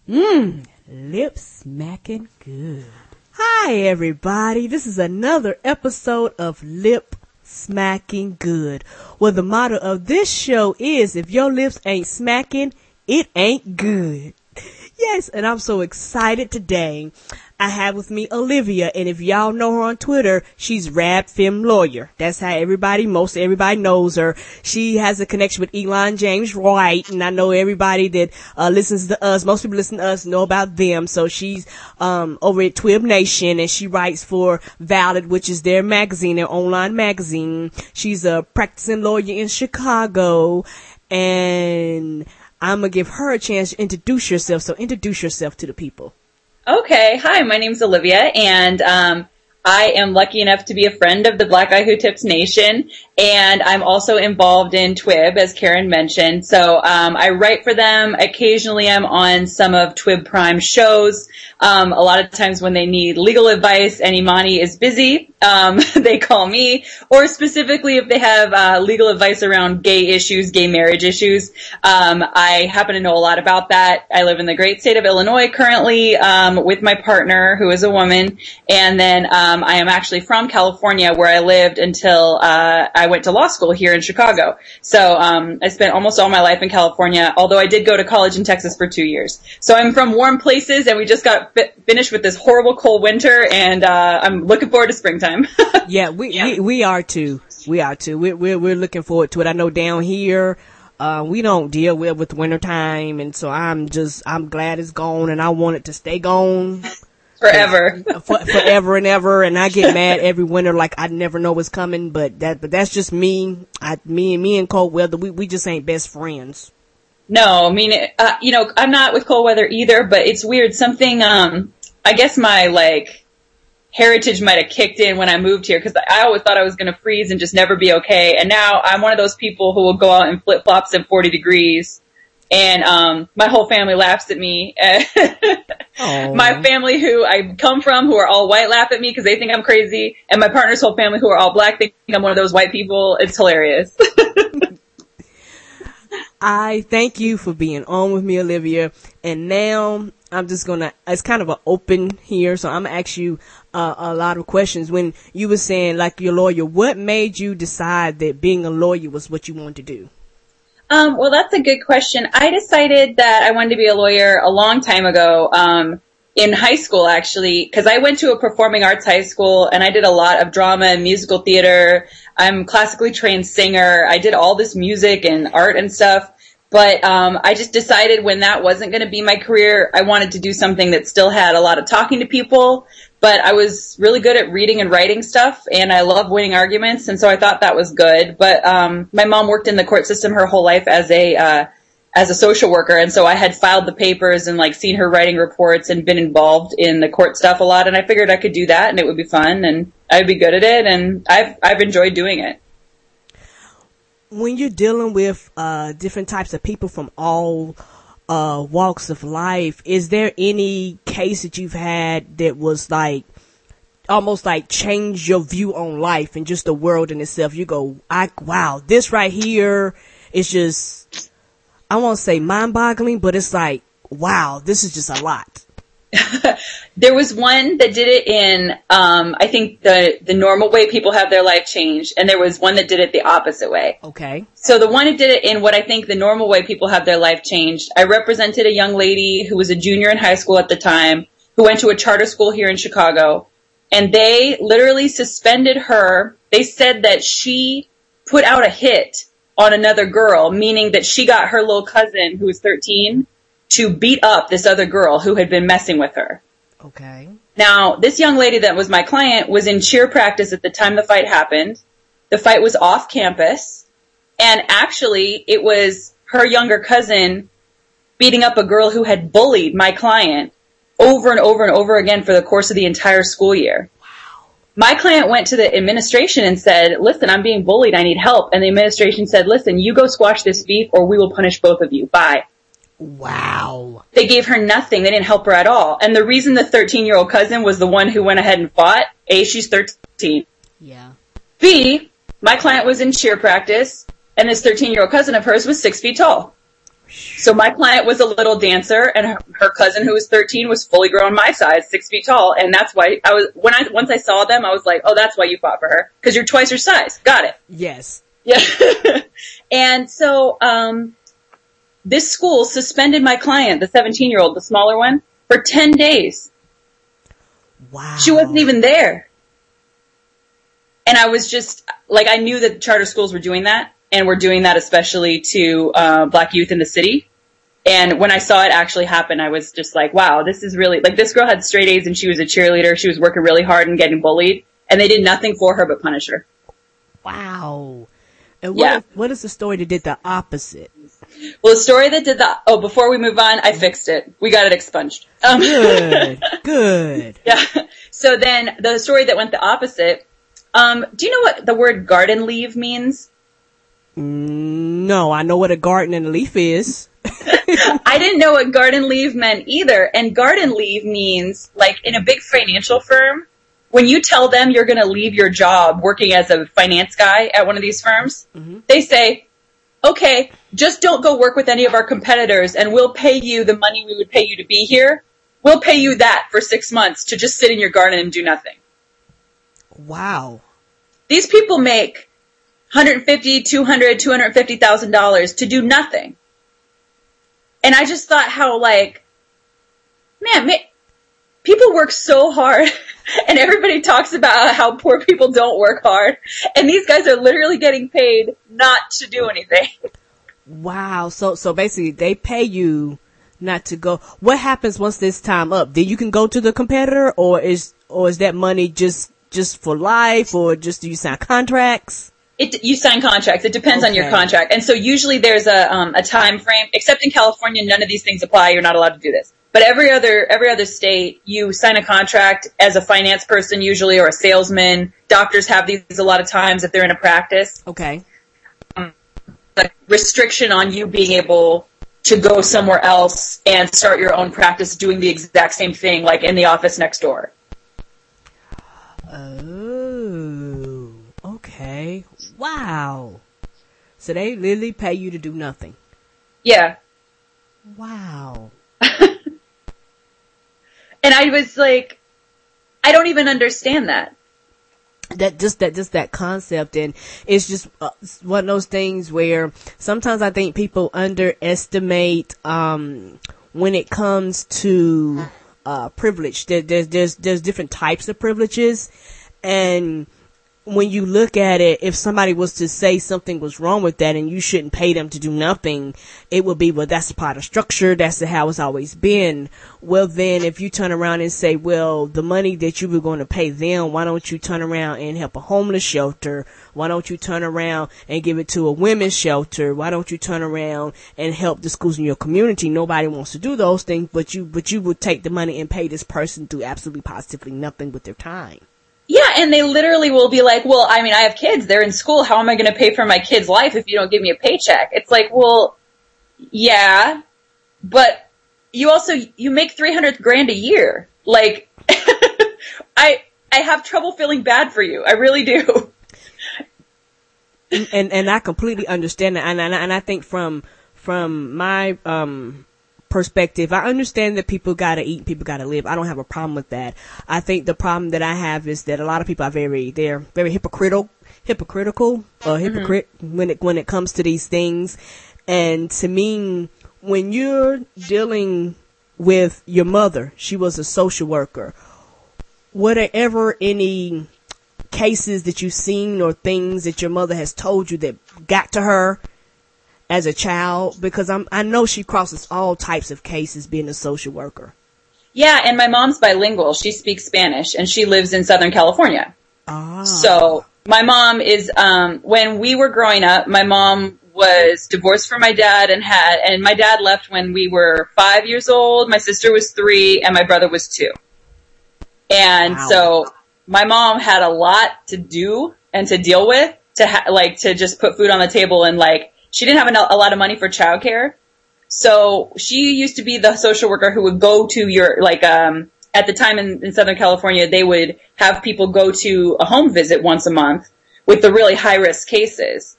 Lip smacking good. Hi everybody, this is another episode of Lip Smacking Good, where the motto of this show is, if your lips ain't smacking, it ain't good. Yes, and I'm so excited today. I have with me Olivia, and if y'all know her on Twitter, she's Rad Femme Lawyer. That's how most everybody knows her. She has a connection with Elon James Wright, and I know everybody that listens to us, most people listen to us know about them. So she's over at Twib Nation, and she writes for Valid, which is their magazine, their online magazine. She's a practicing lawyer in Chicago, and I'm gonna give her a chance to introduce yourself. So introduce yourself to the people. Okay. Hi, my name's Olivia, and I am lucky enough to be a friend of the Black Guy Who Tips Nation, and I'm also involved in Twib, as Karen mentioned. So I write for them. Occasionally I'm on some of Twib Prime shows. A lot of times when they need legal advice and Imani is busy, they call me, or specifically if they have legal advice around gay issues, gay marriage issues. I happen to know a lot about that. I live in the great state of Illinois currently with my partner, who is a woman, and then I am actually from California, where I lived until I went to law school here in Chicago. So I spent almost all my life in California, although I did go to college in Texas for 2 years. So I'm from warm places, and we just got finished with this horrible cold winter, and I'm looking forward to springtime. Yeah, we are too. We are too. We're looking forward to it. I know down here, we don't deal with wintertime, and so I'm glad it's gone, and I want it to stay gone. Forever. Forever and ever, and I get mad every winter like I never know what's coming, but that's just me. Me and cold weather, we just ain't best friends. No, I mean, I'm not with cold weather either, but it's weird. Something, I guess my, heritage might have kicked in when I moved here, because I always thought I was going to freeze and just never be okay. And now I'm one of those people who will go out in flip-flops at 40 degrees. And, my whole family laughs at me. My family who I come from, who are all white, laugh at me because they think I'm crazy. And my partner's whole family, who are all black, think I'm one of those white people. It's hilarious. I thank you for being on with me, Olivia. And now I'm just it's kind of an open here, so I'm going to ask you a lot of questions. When you were saying, like, you're a lawyer, what made you decide that being a lawyer was what you wanted to do? Well, that's a good question. I decided that I wanted to be a lawyer a long time ago, in high school, actually, because I went to a performing arts high school, and I did a lot of drama and musical theater. I'm a classically trained singer. I did all this music and art and stuff. But I just decided when that wasn't going to be my career, I wanted to do something that still had a lot of talking to people. But I was really good at reading and writing stuff, and I love winning arguments, and so I thought that was good. But my mom worked in the court system her whole life as a social worker, and so I had filed the papers and seen her writing reports and been involved in the court stuff a lot. And I figured I could do that, and it would be fun, and I'd be good at it, and I've enjoyed doing it. When you're dealing with different types of people from all walks of life, is there any case that you've had that was almost change your view on life and just the world in itself? You go, wow, this right here is just, I won't say mind-boggling, but it's wow, this is just a lot. There was one that did it in, I think the normal way people have their life changed, and there was one that did it the opposite way. Okay. So the one that did it in what I think the normal way people have their life changed, I represented a young lady who was a junior in high school at the time, who went to a charter school here in Chicago, and they literally suspended her. They said that she put out a hit on another girl, meaning that she got her little cousin, who was 13, to beat up this other girl who had been messing with her. Okay. Now, this young lady that was my client was in cheer practice at the time the fight happened. The fight was off campus, and actually it was her younger cousin beating up a girl who had bullied my client over and over and over again for the course of the entire school year. Wow. My client went to the administration and said, listen, I'm being bullied, I need help. And the administration said, listen, you go squash this beef or we will punish both of you. Bye. Wow. They gave her nothing. They didn't help her at all. And the reason the 13-year-old cousin was the one who went ahead and fought, A, she's 13. Yeah. B, my client was in cheer practice, and this 13-year-old cousin of hers was 6 feet tall. So my client was a little dancer, and her cousin, who was 13, was fully grown my size, 6 feet tall, and that's why once I saw them, I was like, oh, that's why you fought for her, because you're twice her size. Got it. Yes. Yeah. And so, this school suspended my client, the 17-year-old, the smaller one, for 10 days. Wow. She wasn't even there. And I was just, like, I knew that charter schools were doing that, and were doing that especially to Black youth in the city. And when I saw it actually happen, I was just like, wow, this is really, like, this girl had straight A's and she was a cheerleader. She was working really hard and getting bullied, and they did nothing for her but punish her. Wow. And Yeah. what is the story that did the opposite? Well, the story that did before we move on, I fixed it. We got it expunged. Good. Good. Yeah. So then the story that went the opposite, do you know what the word garden leave means? No, I know what a garden and a leaf is. I didn't know what garden leave meant either. And garden leave means, like, in a big financial firm, when you tell them you're going to leave your job working as a finance guy at one of these firms, they say, okay, just don't go work with any of our competitors, and we'll pay you the money we would pay you to be here. We'll pay you that for 6 months to just sit in your garden and do nothing. Wow. These people make $150,000, $200,000, $250,000 to do nothing. And I just thought how, like, man, people work so hard, and everybody talks about how poor people don't work hard, and these guys are literally getting paid not to do anything. Wow. So basically they pay you not to go. What happens once this time up? Then you can go to the competitor, or is that money just for life, or just do you sign contracts? You sign contracts. It depends on your contract. And so usually there's a time frame, except in California, none of these things apply. You're not allowed to do this. But every other state, you sign a contract as a finance person usually, or a salesman. Doctors have these a lot of times if they're in a practice. Okay. A restriction on you being able to go somewhere else and start your own practice doing the exact same thing, like in the office next door. Oh, okay. Wow. So they literally pay you to do nothing. Yeah. Wow. And I was like, I don't even understand that. That concept, and it's just one of those things where sometimes I think people underestimate when it comes to privilege. There's different types of privileges, and when you look at it, if somebody was to say something was wrong with that and you shouldn't pay them to do nothing, it would be, well, that's part of structure. That's how it's always been. Well, then if you turn around and say, well, the money that you were going to pay them, why don't you turn around and help a homeless shelter? Why don't you turn around and give it to a women's shelter? Why don't you turn around and help the schools in your community? Nobody wants to do those things, but you would take the money and pay this person to absolutely positively nothing with their time. Yeah, and they literally will be like, well, I mean, I have kids. They're in school. How am I going to pay for my kid's life if you don't give me a paycheck? It's like, well, yeah, but you make $300,000 a year. Like, I have trouble feeling bad for you. I really do. And I completely understand that. And I think from my, perspective, I understand that people gotta eat, people gotta live. I don't have a problem with that. I think the problem that I have is that a lot of people are very hypocritical when it comes to these things. And to me, when you're dealing with your mother, she was a social worker. Were there ever any cases that you've seen or things that your mother has told you that got to her as a child? Because I know she crosses all types of cases being a social worker. Yeah, and my mom's bilingual. She speaks Spanish, and she lives in Southern California. Ah. So my mom is, when we were growing up, my mom was divorced from my dad and my dad left when we were 5 years old. My sister was 3 and my brother was 2. And wow. So my mom had a lot to do and to deal with to just put food on the table, and she didn't have a lot of money for childcare. So she used to be the social worker who would go to at the time in Southern California, they would have people go to a home visit once a month with the really high risk cases.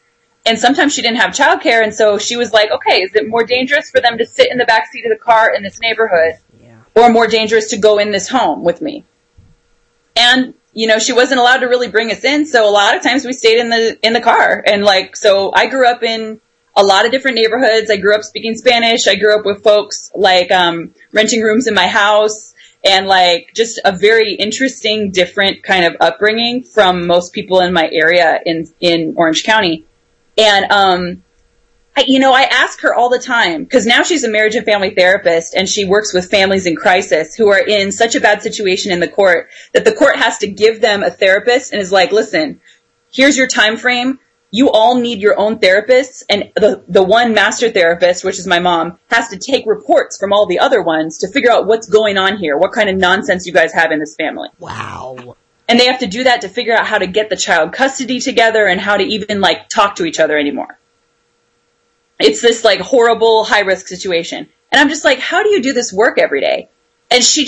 And sometimes she didn't have childcare, and so she was like, okay, is it more dangerous for them to sit in the back seat of the car in this neighborhood, or more dangerous to go in this home with me? And, you know, she wasn't allowed to really bring us in, so a lot of times we stayed in the car. And like, so I grew up in a lot of different neighborhoods. I grew up speaking Spanish. I grew up with folks like renting rooms in my house, and like just a very interesting, different kind of upbringing from most people in my area in Orange County. And, I ask her all the time, because now she's a marriage and family therapist, and she works with families in crisis who are in such a bad situation in the court that the court has to give them a therapist and is like, listen, here's your time frame. You all need your own therapists, and the one master therapist, which is my mom, has to take reports from all the other ones to figure out what's going on here, what kind of nonsense you guys have in this family. Wow. And they have to do that to figure out how to get the child custody together and how to even like talk to each other anymore. It's this like horrible high risk situation. And I'm just like, how do you do this work every day? And she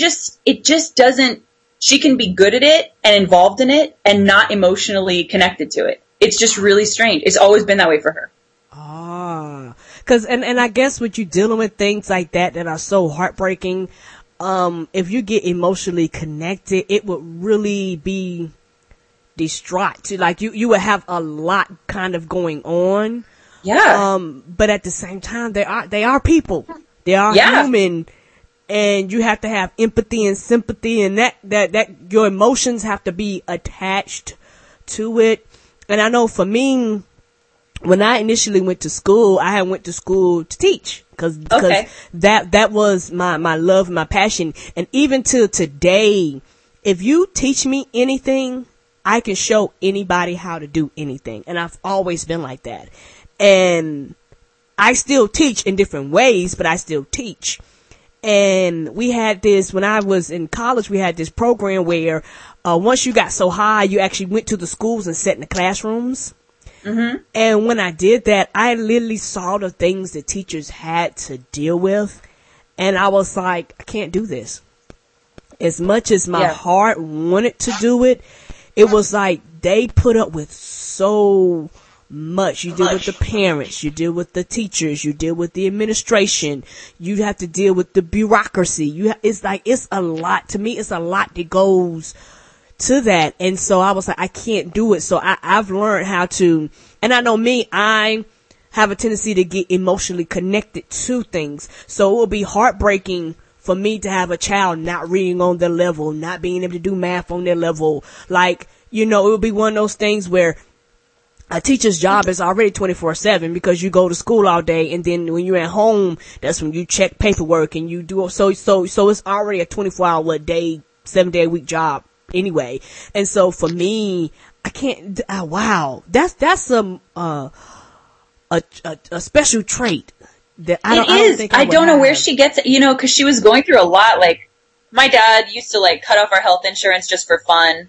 can be good at it and involved in it and not emotionally connected to it. It's just really strange. It's always been that way for her. Cause, and I guess with you dealing with things like that are so heartbreaking, if you get emotionally connected, it would really be distraught. Like you would have a lot kind of going on. Yeah. But at the same time, they are people. They are human, and you have to have empathy and sympathy, and that your emotions have to be attached to it. And I know for me, when I initially went to school, I had went to school to teach because that was my love, my passion. And even till today, if you teach me anything, I can show anybody how to do anything. And I've always been like that. And I still teach in different ways, but I still teach. And we had this, when I was in college, we had this program where, once you got so high, you actually went to the schools and sat in the classrooms. Mm-hmm. And when I did that, I literally saw the things that teachers had to deal with. And I was like, I can't do this. As much as my heart wanted to do it, it was like they put up with so much. You deal with the parents, you deal with the teachers, you deal with the administration, you have to deal with the bureaucracy. It's a lot. To me, it's a lot that goes to that. And so I was like, I can't do it. So I've learned how to, and I know me, I have a tendency to get emotionally connected to things. So it will be heartbreaking for me to have a child not reading on their level, not being able to do math on their level. Like, it will be one of those things where a teacher's job is already 24/7 because you go to school all day, and then when you're at home, that's when you check paperwork and you do so it's already a 24-hour a day, 7-day a week job anyway. And so for me, I can't. Wow, that's a special trait that I don't know where she gets it. Because she was going through a lot. Like my dad used to like cut off our health insurance just for fun.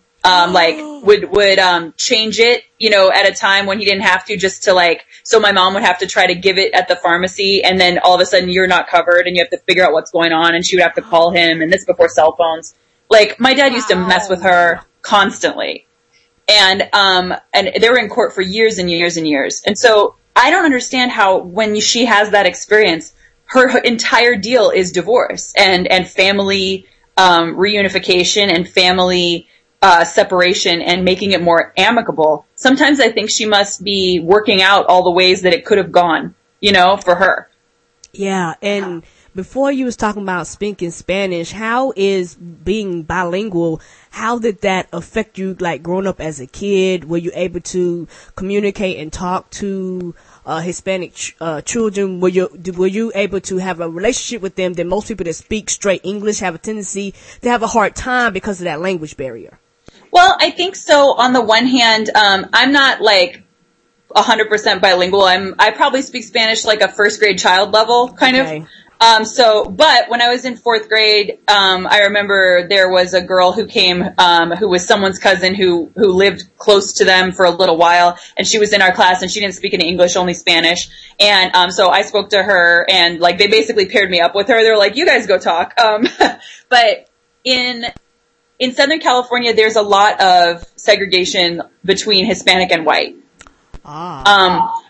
Would change it, at a time when he didn't have to, just to so my mom would have to try to give it at the pharmacy, and then all of a sudden you're not covered and you have to figure out what's going on, and she would have to call him, and this before cell phones. Like my dad used to mess with her constantly. And they were in court for years and years and years. And so I don't understand how when she has that experience, her entire deal is divorce and family, reunification and family, separation and making it more amicable. Sometimes I think she must be working out all the ways that it could have gone, for her. Yeah. And before you was talking about speaking Spanish, how is being bilingual, how did that affect you, like growing up as a kid? Were you able to communicate and talk to Hispanic children? Were you able to have a relationship with them that most people that speak straight English have a tendency to have a hard time because of that language barrier? Well, I think so. On the one hand, I'm not 100% bilingual. I probably speak Spanish like a first grade child level, kind of. But when I was in fourth grade, I remember there was a girl who came, who was someone's cousin who lived close to them for a little while, and she was in our class, and she didn't speak any English, only Spanish. And, so I spoke to her, and they basically paired me up with her. They were like, you guys go talk. But in Southern California, there's a lot of segregation between Hispanic and white.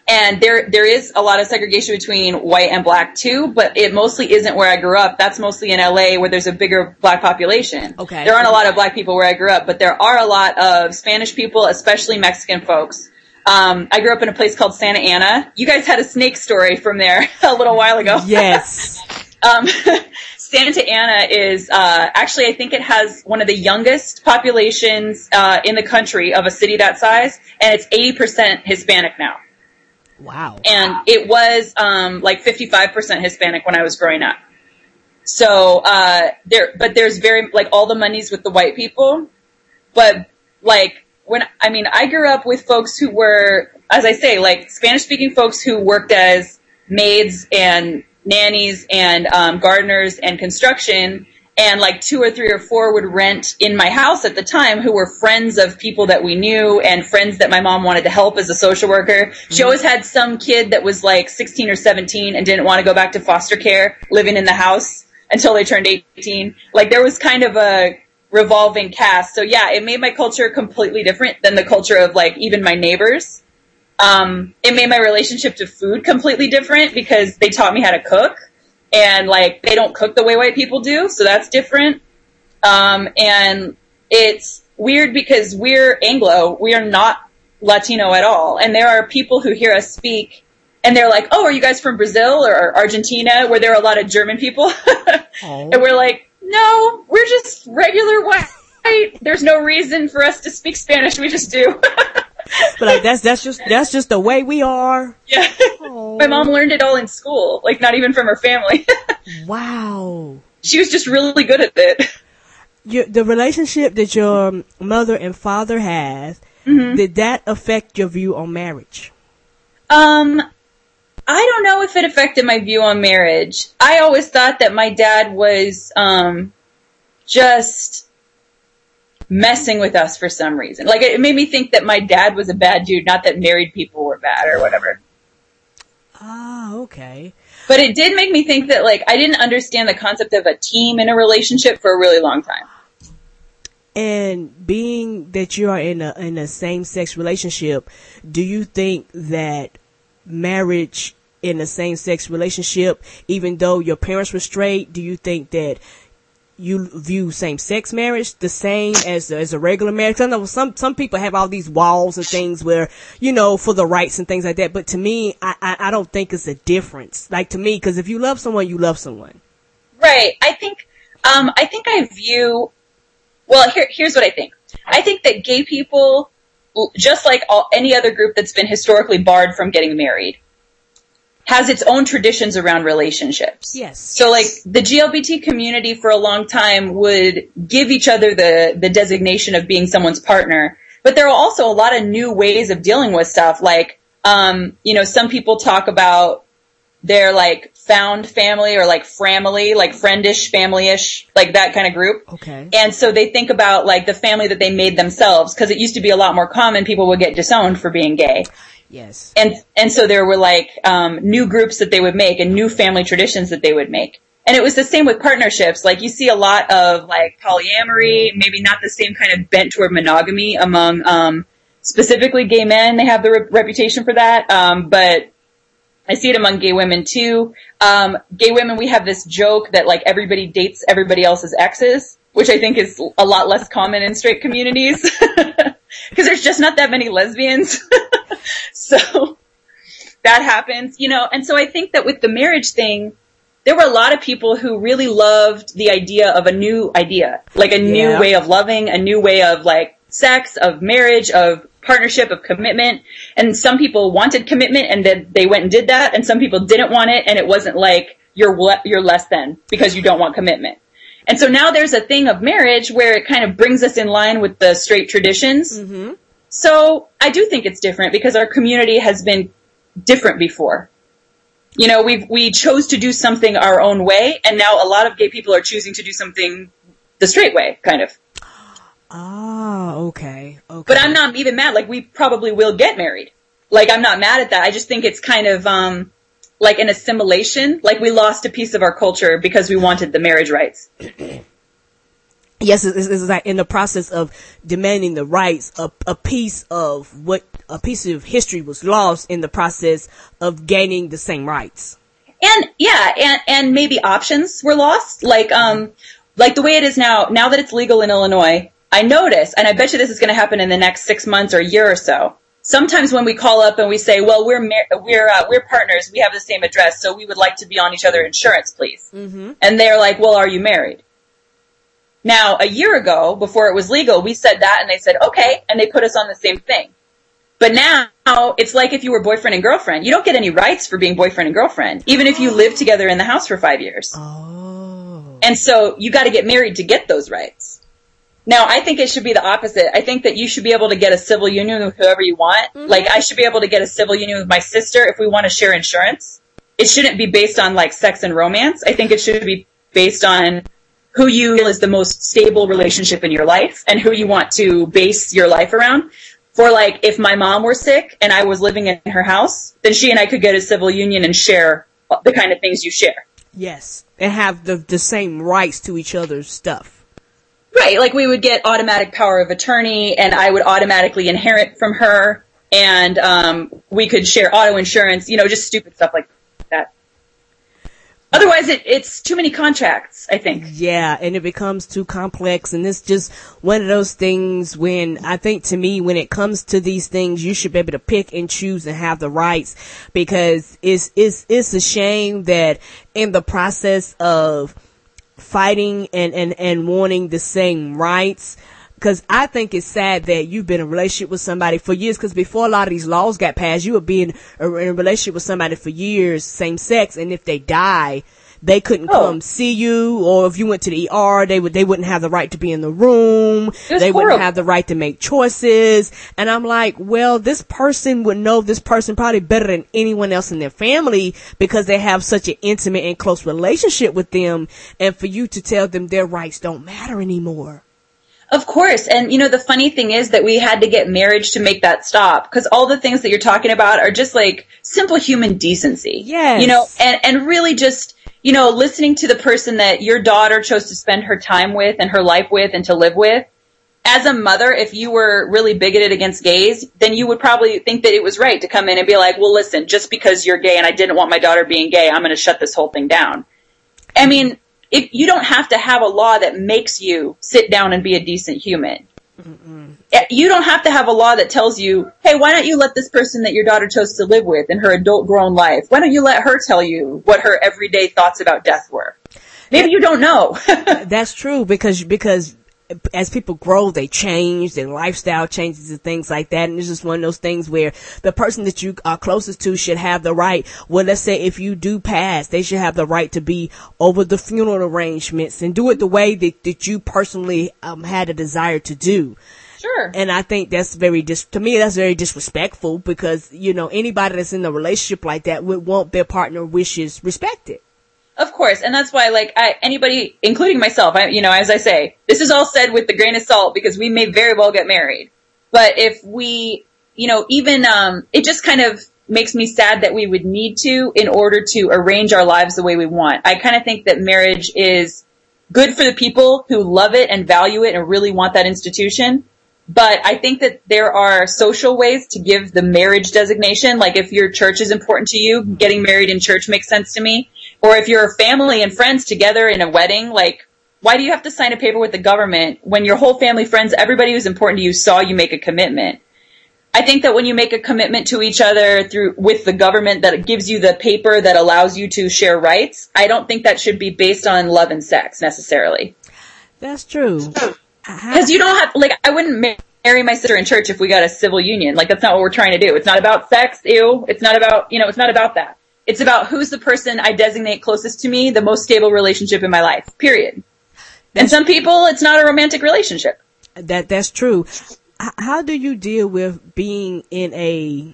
And there is a lot of segregation between white and black too, but it mostly isn't where I grew up. That's mostly in LA where there's a bigger black population. Okay. There aren't a lot of black people where I grew up, but there are a lot of Spanish people, especially Mexican folks. I grew up in a place called Santa Ana. You guys had a snake story from there a little while ago. Yes. Santa Ana is, actually, I think it has one of the youngest populations, in the country of a city that size, and it's 80% Hispanic now. Wow. And it was, like 55% Hispanic when I was growing up. So, but there's like all the money's with the white people, but like, I grew up with folks who were, as I say, like Spanish-speaking folks who worked as maids and nannies and gardeners and construction, and like 2 or 3 or 4 would rent in my house at the time who were friends of people that we knew and friends that my mom wanted to help as a social worker. She always had some kid that was like 16 or 17 and didn't want to go back to foster care living in the house until they turned 18. Like there was kind of a revolving cast. So yeah, it made my culture completely different than the culture of like even my neighbors. It made my relationship to food completely different because they taught me how to cook, and like they don't cook the way white people do. So that's different. And it's weird because we're Anglo. We are not Latino at all. And there are people who hear us speak and they're like, oh, are you guys from Brazil or Argentina, where there are a lot of German people? And we're like, no, we're just regular white. There's no reason for us to speak Spanish. We just do. But like that's just the way we are. Yeah. Aww. My mom learned it all in school, like not even from her family. Wow. She was just really good at it. The relationship that your mother and father has, did that affect your view on marriage? I don't know if it affected my view on marriage. I always thought that my dad was just messing with us for some reason. Like it made me think that my dad was a bad dude, not that married people were bad or whatever. Ah, okay. But it did make me think that like I didn't understand the concept of a team in a relationship for a really long time. And being that you are in a same-sex relationship, do you think that marriage in a same-sex relationship, even though your parents were straight, do you think that you view same-sex marriage the same as a regular marriage? I know some people have all these walls and things where, you know, for the rights and things like that. But to me, I don't think it's a difference. Like to me, because if you love someone, you love someone. Right. I think I view, well, here's what I think. I think that gay people, just like any other group that's been historically barred from getting married, has its own traditions around relationships. Yes. So like the GLBT community for a long time would give each other the designation of being someone's partner. But there are also a lot of new ways of dealing with stuff. Like, you know, some people talk about their like found family or like framily, like friendish, family-ish, like that kind of group. Okay. And so they think about like the family that they made themselves, because it used to be a lot more common people would get disowned for being gay. Yes. And so there were like, new groups that they would make and new family traditions that they would make. And it was the same with partnerships. Like you see a lot of like polyamory, maybe not the same kind of bent toward monogamy among, specifically gay men. They have the reputation for that. But I see it among gay women too. Gay women, we have this joke that like everybody dates everybody else's exes, which I think is a lot less common in straight communities. Because there's just not that many lesbians. So that happens, you know. And so I think that with the marriage thing, there were a lot of people who really loved the idea of a new idea, like a new way of loving, a new way of like sex, of marriage, of partnership, of commitment. And some people wanted commitment and then they went and did that. And some people didn't want it. And it wasn't like you're less than because you don't want commitment. And so now there's a thing of marriage where it kind of brings us in line with the straight traditions. Mm-hmm. So I do think it's different because our community has been different before. You know, we chose to do something our own way, and now a lot of gay people are choosing to do something the straight way, kind of. Ah, okay. But I'm not even mad. Like, we probably will get married. Like, I'm not mad at that. I just think it's kind of, like an assimilation. Like, we lost a piece of our culture because we wanted the marriage rights. Yes, it's like in the process of demanding the rights, a piece of history was lost in the process of gaining the same rights. And yeah, and maybe options were lost. Like the way it is now that it's legal in Illinois, I notice, and I bet you this is going to happen in the next 6 months or a year or so. Sometimes when we call up and we say, well, we're partners, we have the same address, so we would like to be on each other's insurance, please. Mm-hmm. And they're like, well, are you married? Now, a year ago, before it was legal, we said that and they said, okay, and they put us on the same thing. But now, it's like if you were boyfriend and girlfriend. You don't get any rights for being boyfriend and girlfriend, even if you live together in the house for 5 years. Oh. And so, you gotta get married to get those rights. Now, I think it should be the opposite. I think that you should be able to get a civil union with whoever you want. Mm-hmm. Like, I should be able to get a civil union with my sister if we want to share insurance. It shouldn't be based on, like, sex and romance. I think it should be based on who you feel is the most stable relationship in your life and who you want to base your life around. For like, if my mom were sick and I was living in her house, then she and I could get a civil union and share the kind of things you share. Yes. And have the same rights to each other's stuff. Right. Like we would get automatic power of attorney and I would automatically inherit from her and, we could share auto insurance, just stupid stuff like that. Otherwise, it's too many contracts, I think. Yeah, and it becomes too complex, and it's just one of those things when, I think to me, when it comes to these things, you should be able to pick and choose and have the rights, because it's a shame that in the process of fighting and wanting the same rights, because I think it's sad that you've been in a relationship with somebody for years, because before a lot of these laws got passed, you would be in a relationship with somebody for years, same sex, and if they die, they couldn't come see you, or if you went to the ER, they wouldn't have the right to be in the room, they wouldn't have the right to make choices, and I'm like, well, this person would know this person probably better than anyone else in their family, because they have such an intimate and close relationship with them, and for you to tell them their rights don't matter anymore. Of course. And, the funny thing is that we had to get marriage to make that stop. Because all the things that you're talking about are just like simple human decency. Yes. And really just, listening to the person that your daughter chose to spend her time with and her life with and to live with. As a mother, if you were really bigoted against gays, then you would probably think that it was right to come in and be like, well, listen, just because you're gay and I didn't want my daughter being gay, I'm going to shut this whole thing down. I mean, if you don't have to have a law that makes you sit down and be a decent human. Mm-mm. You don't have to have a law that tells you, hey, why don't you let this person that your daughter chose to live with in her adult grown life, why don't you let her tell you what her everyday thoughts about death were? Maybe you don't know. That's true, because as people grow, they change, their lifestyle changes and things like that. And it's just one of those things where the person that you are closest to should have the right. Well, let's say if you do pass, they should have the right to be over the funeral arrangements and do it the way that you personally had a desire to do. Sure. And I think that's to me, that's very disrespectful, because, anybody that's in a relationship like that would want their partner wishes respected. Of course, and that's why, anybody, including myself, as I say, this is all said with the grain of salt, because we may very well get married. But if we, it just kind of makes me sad that we would need to in order to arrange our lives the way we want. I kind of think that marriage is good for the people who love it and value it and really want that institution. But I think that there are social ways to give the marriage designation. Like if your church is important to you, getting married in church makes sense to me. Or if you're family and friends together in a wedding, why do you have to sign a paper with the government when your whole family, friends, everybody who's important to you saw you make a commitment? I think that when you make a commitment to each other with the government that gives you the paper that allows you to share rights, I don't think that should be based on love and sex necessarily. That's true. Because you don't have, I wouldn't marry my sister in church if we got a civil union. That's not what we're trying to do. It's not about sex, ew. It's not about, it's not about that. It's about who's the person I designate closest to me, the most stable relationship in my life, period. And some people, it's not a romantic relationship. That's true. How do you deal with being in a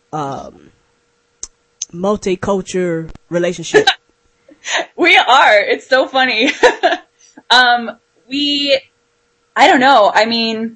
multicultural relationship? We are. It's so funny. I don't know. I mean,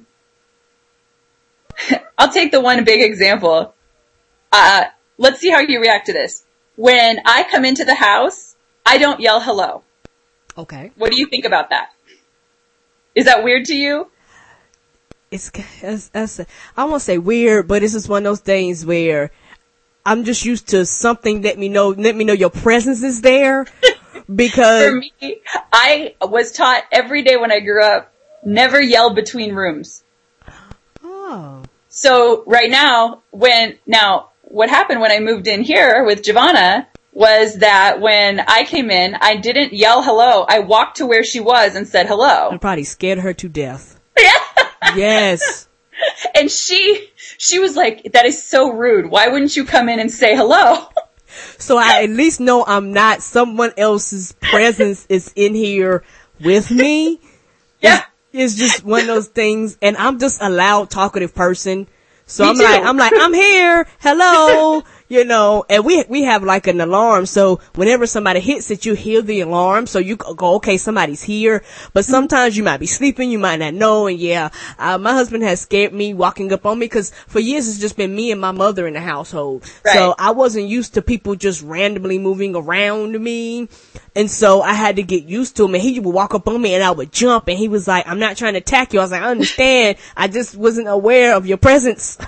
I'll take the one big example. Let's see how you react to this. When I come into the house, I don't yell hello. Okay. What do you think about that? Is that weird to you? It's I won't say weird, but it's just one of those things where I'm just used to something. Let me know your presence is there. Because for me, I was taught every day when I grew up, never yell between rooms. Oh. So right now, what happened when I moved in here with Giovanna was that when I came in, I didn't yell hello. I walked to where she was and said hello. I probably scared her to death. Yeah. Yes. And she was like, that is so rude. Why wouldn't you come in and say hello? So I at least know I'm not, someone else's presence is in here with me. Yeah. It's just one of those things, and I'm just a loud, talkative person. So Me too. I'm here, hello, and we have like an alarm. So whenever somebody hits it, you hear the alarm. So you go, okay, somebody's here. But sometimes you might be sleeping, you might not know. And my husband has scared me walking up on me, because for years it's just been me and my mother in the household. Right. So I wasn't used to people just randomly moving around me. And so I had to get used to him, and he would walk up on me and I would jump, and he was like, I'm not trying to attack you. I was like, I understand. I just wasn't aware of your presence.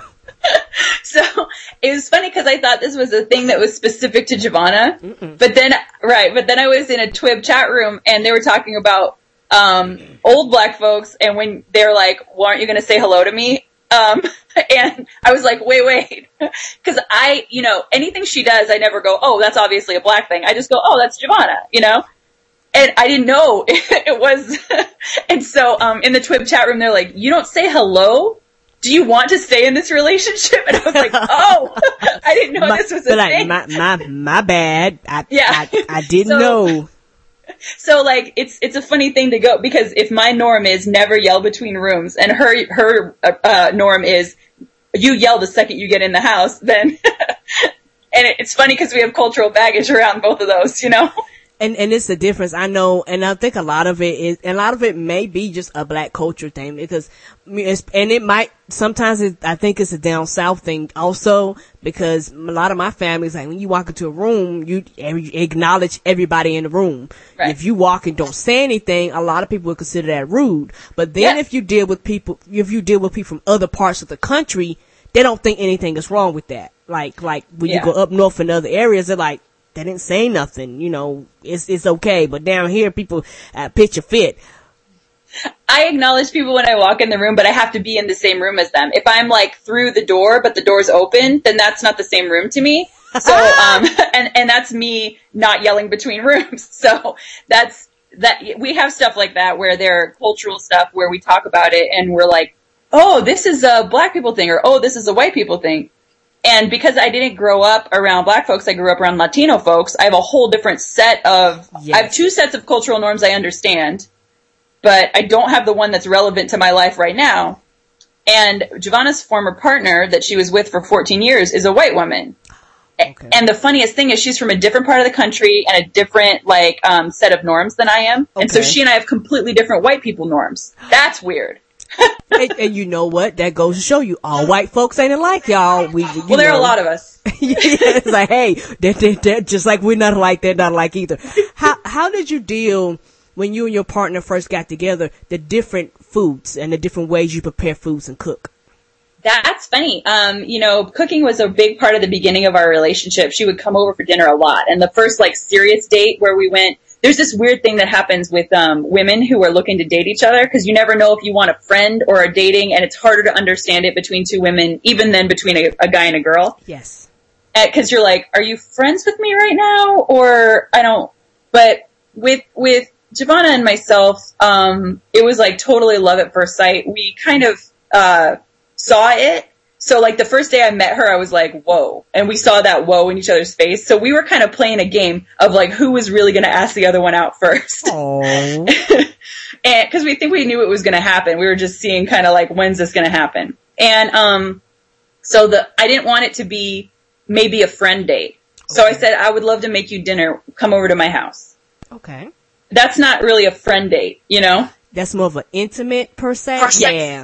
So it was funny because I thought this was a thing that was specific to Giovanna. But then I was in a TWIB chat room and they were talking about, old black folks, and when they're like, well, aren't you going to say hello to me? And I was like, wait, cause anything she does, I never go, oh, that's obviously a black thing. I just go, oh, that's Giovanna, and I didn't know it was. And so, in the TWIB chat room, they're like, you don't say hello? Do you want to stay in this relationship? And I was like, oh, I didn't know this was a thing. My bad. I didn't know. So like, it's a funny thing to go, because if my norm is never yell between rooms, and her norm is you yell the second you get in the house, then, and it's funny because we have cultural baggage around both of those, And it's a difference, I know, and I think a lot of it may be just a black culture thing, because, it might, sometimes I think it's a down south thing also, because a lot of my family's like, when you walk into a room, you acknowledge everybody in the room. Right. If you walk and don't say anything, a lot of people would consider that rude. But then if you deal with people from other parts of the country, they don't think anything is wrong with that. Like when you go up north in other areas, they're like, they didn't say nothing, it's okay. But down here, people pitch a fit. I acknowledge people when I walk in the room, but I have to be in the same room as them. If I'm like through the door, but the door's open, then that's not the same room to me. So, and that's me not yelling between rooms. So that we have stuff like that where there are cultural stuff where we talk about it and we're like, oh, this is a black people thing, or oh, this is a white people thing. And because I didn't grow up around black folks, I grew up around Latino folks, I have a whole different set of, I have two sets of cultural norms I understand, but I don't have the one that's relevant to my life right now. And Giovanna's former partner that she was with for 14 years is a white woman. Okay. And the funniest thing is she's from a different part of the country and a different, set of norms than I am. Okay. And so she and I have completely different white people norms. That's weird. and you know what? That goes to show you all white folks ain't alike, y'all. There are a lot of us. It's like, hey, they're just like we're not alike, they're not alike either. How did you deal when you and your partner first got together, the different foods and the different ways you prepare foods and cook? That's funny. Cooking was a big part of the beginning of our relationship. She would come over for dinner a lot. And the first serious date where we went, there's this weird thing that happens with women who are looking to date each other, because you never know if you want a friend or a dating, and it's harder to understand it between two women, even than between a guy and a girl. Yes. Because you're like, are you friends with me right now? Or I don't. But with Giovanna and myself, it was totally love at first sight. We kind of saw it. So the first day I met her, I was like, whoa. And we saw that whoa in each other's face. So we were kind of playing a game of who was really going to ask the other one out first. And because we think we knew it was going to happen. We were just seeing kind of when's this going to happen? And, so I didn't want it to be maybe a friend date. So I said, I would love to make you dinner. Come over to my house. Okay. That's not really a friend date, That's more of an intimate per se? Yeah.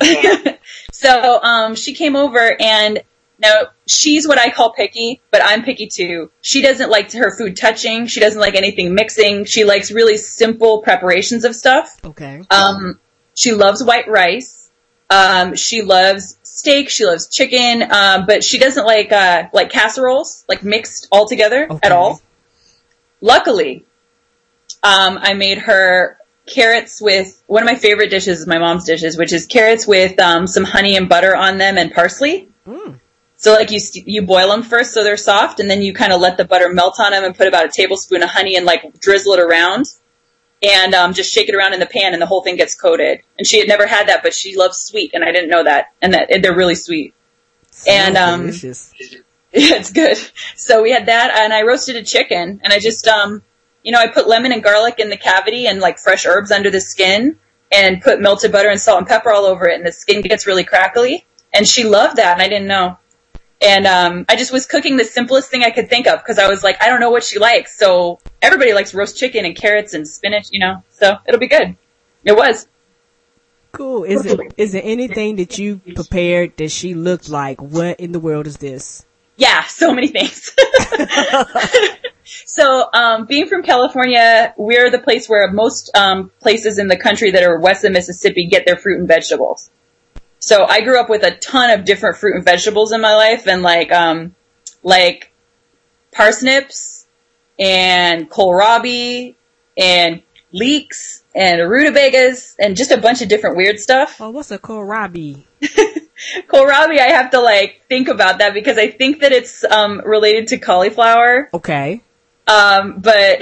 So, she came over, and now she's what I call picky, but I'm picky too. She doesn't like her food touching. She doesn't like anything mixing. She likes really simple preparations of stuff. Okay. She loves white rice. She loves steak. She loves chicken. But she doesn't like casseroles, like mixed all together at all. Luckily, I made her carrots with one of my favorite dishes is my mom's dishes, which is carrots with some honey and butter on them and parsley. So like you boil them first so they're soft, and then you kind of let the butter melt on them and put about a tablespoon of honey and like drizzle it around and just shake it around in the pan and the whole thing gets coated. And she had never had that, but she loves sweet, and I didn't know that. And they're really sweet. And delicious. Yeah, it's good. So we had that, and I roasted a chicken, and I just I put lemon and garlic in the cavity and like fresh herbs under the skin and put melted butter and salt and pepper all over it, and the skin gets really crackly. And she loved that, and I didn't know. And I just was cooking the simplest thing I could think of because I was like, I don't know what she likes. So everybody likes roast chicken and carrots and spinach, so it'll be good. It was. Cool. Is there anything that you prepared that she looked like, what in the world is this? Yeah, so many things. So, being from California, we're the place where most places in the country that are west of Mississippi get their fruit and vegetables. So I grew up with a ton of different fruit and vegetables in my life, and like parsnips and kohlrabi and leeks and rutabagas and just a bunch of different weird stuff. Oh, what's a kohlrabi? Kohlrabi, I have to think about that because I think that it's related to cauliflower. Okay. But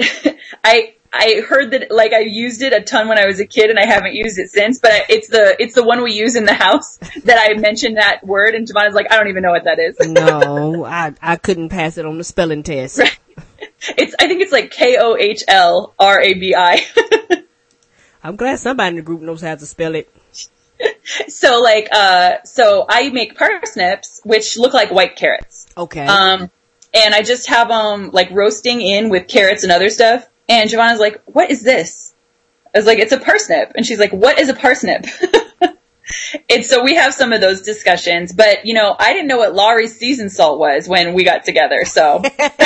I heard that I used it a ton when I was a kid, and I haven't used it since. But it's the one we use in the house that I mentioned that word, and Javon's like, I don't even know what that is. No, I couldn't pass it on the spelling test. Right. I think it's like KOHLRABI. I'm glad somebody in the group knows how to spell it. So so I make parsnips, which look like white carrots. Okay. And I just have them roasting in with carrots and other stuff. And Giovanna's like, what is this? I was like, it's a parsnip. And she's like, what is a parsnip? And so we have some of those discussions, but I didn't know what Laurie's seasoned salt was when we got together. So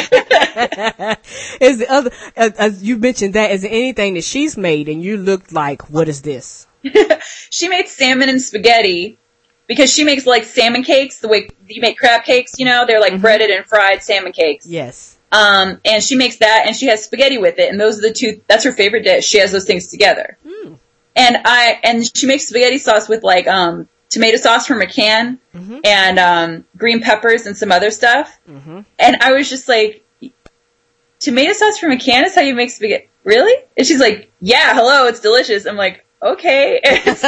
is the other, as you mentioned that, is there anything that she's made and you looked like, what is this? She made salmon and spaghetti because she makes salmon cakes the way you make crab cakes, they're breaded and fried salmon cakes. Yes. And she makes that and she has spaghetti with it. And those are the two, that's her favorite dish. She has those things together. Mm. And she makes spaghetti sauce with tomato sauce from a can and, green peppers and some other stuff. Mm-hmm. And I was just like, tomato sauce from a can is how you make spaghetti? Really? And she's like, yeah, hello, it's delicious. I'm like, okay.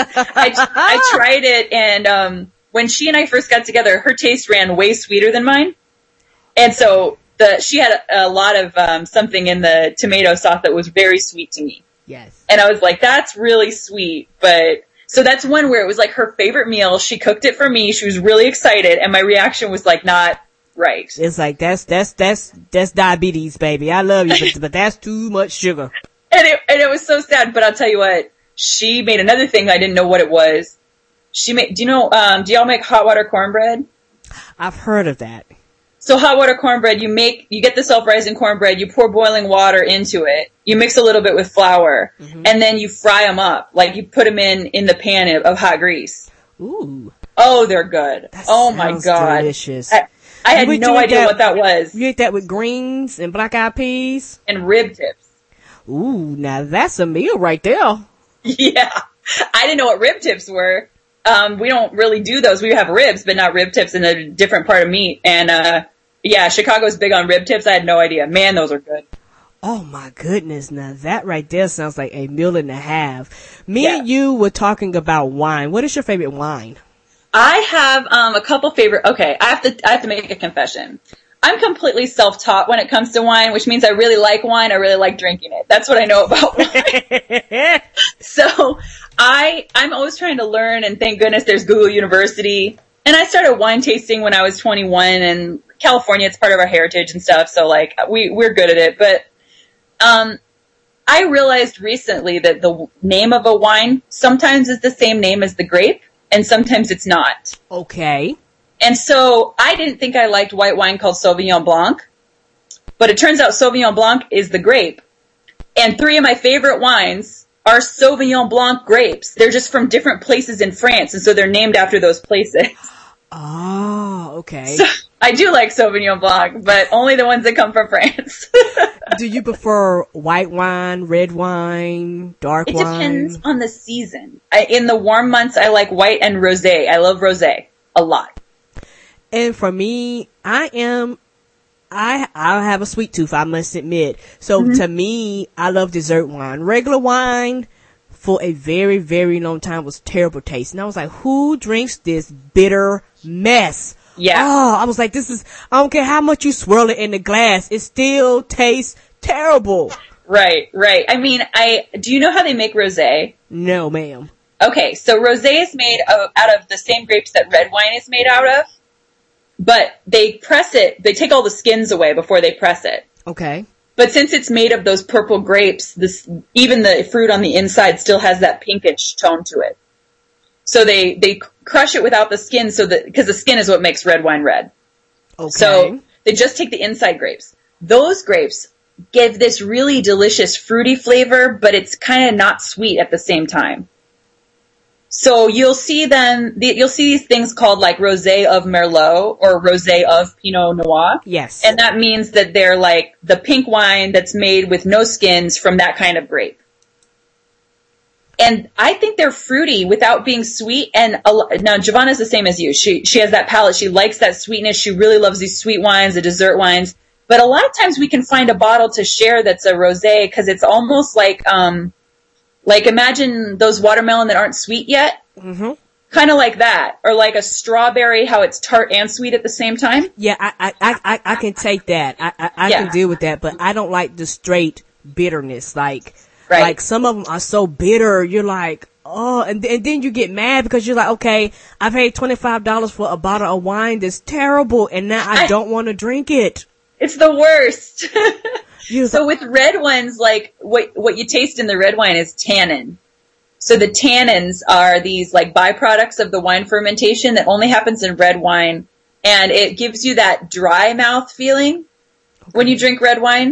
I tried it, and when she and I first got together, her taste ran way sweeter than mine. And so she had a lot of something in the tomato sauce that was very sweet to me. Yes. And I was like, that's really sweet. But so that's one where it was her favorite meal. She cooked it for me. She was really excited, and my reaction was not right. It's like that's diabetes, baby. I love you, but that's too much sugar. And it was so sad. But I'll tell you what. She made another thing I didn't know what it was. Do y'all make hot water cornbread? I've heard of that. So hot water cornbread, you get the self-rising cornbread, you pour boiling water into it, you mix a little bit with flour, and then you fry them up. You put them in the pan of hot grease. Ooh. Oh, they're good. Oh my God. Delicious. I had no idea what that was. You ate that with greens and black eyed peas? And rib tips. Ooh, now that's a meal right there. Yeah. I didn't know what rib tips were. We don't really do those. We have ribs, but not rib tips in a different part of meat. And, Chicago's big on rib tips. I had no idea. Man, those are good. Oh my goodness. Now that right there sounds like a meal and a half. Me and you were talking about wine. What is your favorite wine? I have, a couple favorite, okay, I have to make a confession. I'm completely self-taught when it comes to wine, which means I really like wine. I really like drinking it. That's what I know about wine. So I'm always trying to learn, and thank goodness there's Google University. And I started wine tasting when I was 21, and California, it's part of our heritage and stuff. So we're good at it. But, I realized recently that the name of a wine sometimes is the same name as the grape, and sometimes it's not. Okay. And so I didn't think I liked white wine called Sauvignon Blanc, but it turns out Sauvignon Blanc is the grape. And 3 of my favorite wines are Sauvignon Blanc grapes. They're just from different places in France, and so they're named after those places. Oh, okay. So, I do like Sauvignon Blanc, but only the ones that come from France. Do you prefer white wine, red wine, dark wine? It depends on the season. In the warm months, I like white and rosé. I love rosé a lot. And for me, I have a sweet tooth, I must admit. So to me, I love dessert wine. Regular wine for a very, very long time was terrible taste. And I was like, who drinks this bitter mess? Yeah. Oh, I was like, I don't care how much you swirl it in the glass. It still tastes terrible. Right. I mean, do you know how they make rosé? No, ma'am. Okay, so rosé is made out of the same grapes that red wine is made out of, but they press it, they take all the skins away before they press it. Okay. But since it's made of those purple grapes, even the fruit on the inside still has that pinkish tone to it. So they crush it without the skin because the skin is what makes red wine red. Okay. So they just take the inside grapes. Those grapes give this really delicious fruity flavor, but it's kind of not sweet at the same time. So you'll see these things called like rosé of Merlot or rosé of Pinot Noir. Yes. And that means that they're like the pink wine that's made with no skins from that kind of grape. And I think they're fruity without being sweet. And now Giovanna's the same as you. She has that palate. She likes that sweetness. She really loves these sweet wines, the dessert wines. But a lot of times we can find a bottle to share that's a rosé because it's almost like imagine those watermelon that aren't sweet yet. Mm-hmm. Kind of like that. Or like a strawberry, how it's tart and sweet at the same time. Yeah, I can take that. I can deal with that, but I don't like the straight bitterness. Like some of them are so bitter, you're like, oh, and then you get mad because you're like, okay, I paid $25 for a bottle of wine that's terrible, and now I don't want to drink it. It's the worst. So with red ones, like what you taste in the red wine is tannin. So the tannins are these like byproducts of the wine fermentation that only happens in red wine, and it gives you that dry mouth feeling when you drink red wine.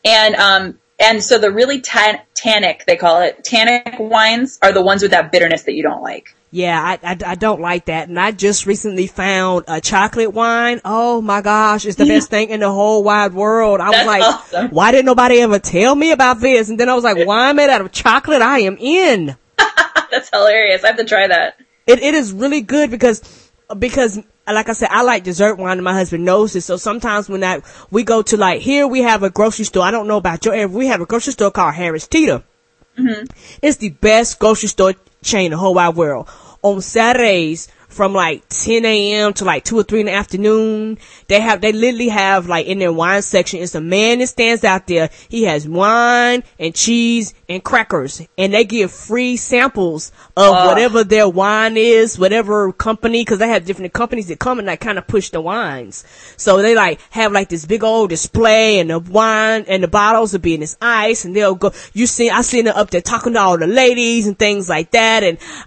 And so the really tannic, they call it, tannic wines are the ones with that bitterness that you don't like. Yeah, I don't like that. And I just recently found a chocolate wine. Oh my gosh, it's the best thing in the whole wide world. I was like, awesome. Why didn't nobody ever tell me about this? And then I was like, wine made out of chocolate? I am in. That's hilarious. I have to try that. It is really good because like I said, I like dessert wine and my husband knows this. So sometimes when we go to like, here we have a grocery store. I don't know about your area. We have a grocery store called Harris Teeter. Mm-hmm. It's the best grocery store chain in the whole wide world. On Saturdays from like 10 a.m. to like 2 or 3 in the afternoon, they literally have like in their wine section, it's a man that stands out there. He has wine and cheese and crackers, and they give free samples of whatever their wine is, whatever company, cause they have different companies that come and like kind of push the wines. So they like have like this big old display, and the wine and the bottles will be in this ice, and they'll go, I seen them up there talking to all the ladies and things like that.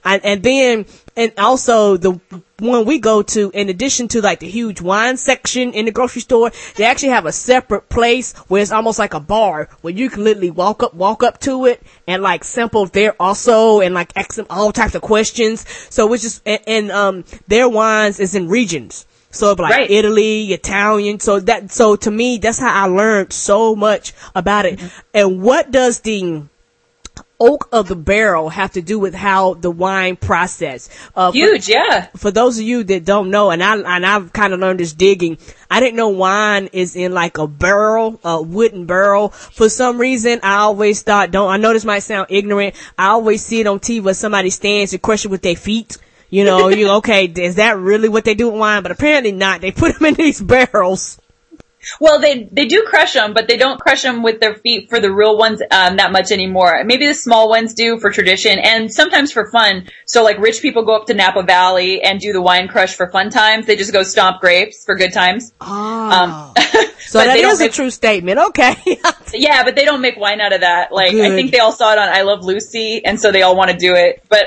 And also the one we go to, in addition to like the huge wine section in the grocery store, they actually have a separate place where it's almost like a bar where you can literally walk up to it and like sample there also and like ask them all types of questions. So it's just, and their wines is in regions. So it'll be like Italy, Italian. So to me, that's how I learned so much about it. Mm-hmm. And what does the oak of the barrel have to do with how the wine process? Huge, yeah. For those of you that don't know, and I've kind of learned this digging, I didn't know wine is in like a barrel, a wooden barrel. For some reason, I always thought, I know this might sound ignorant, I always see it on TV where somebody stands and crush it with their feet. You know, okay, is that really what they do with wine? But apparently not. They put them in these barrels. Well, they do crush them, but they don't crush them with their feet for the real ones that much anymore. Maybe the small ones do for tradition and sometimes for fun. So like rich people go up to Napa Valley and do the wine crush for fun times. They just go stomp grapes for good times. Oh. So that is a true statement. Okay. Yeah, but they don't make wine out of that. Like, good. I think they all saw it on I Love Lucy, and so they all want to do it. But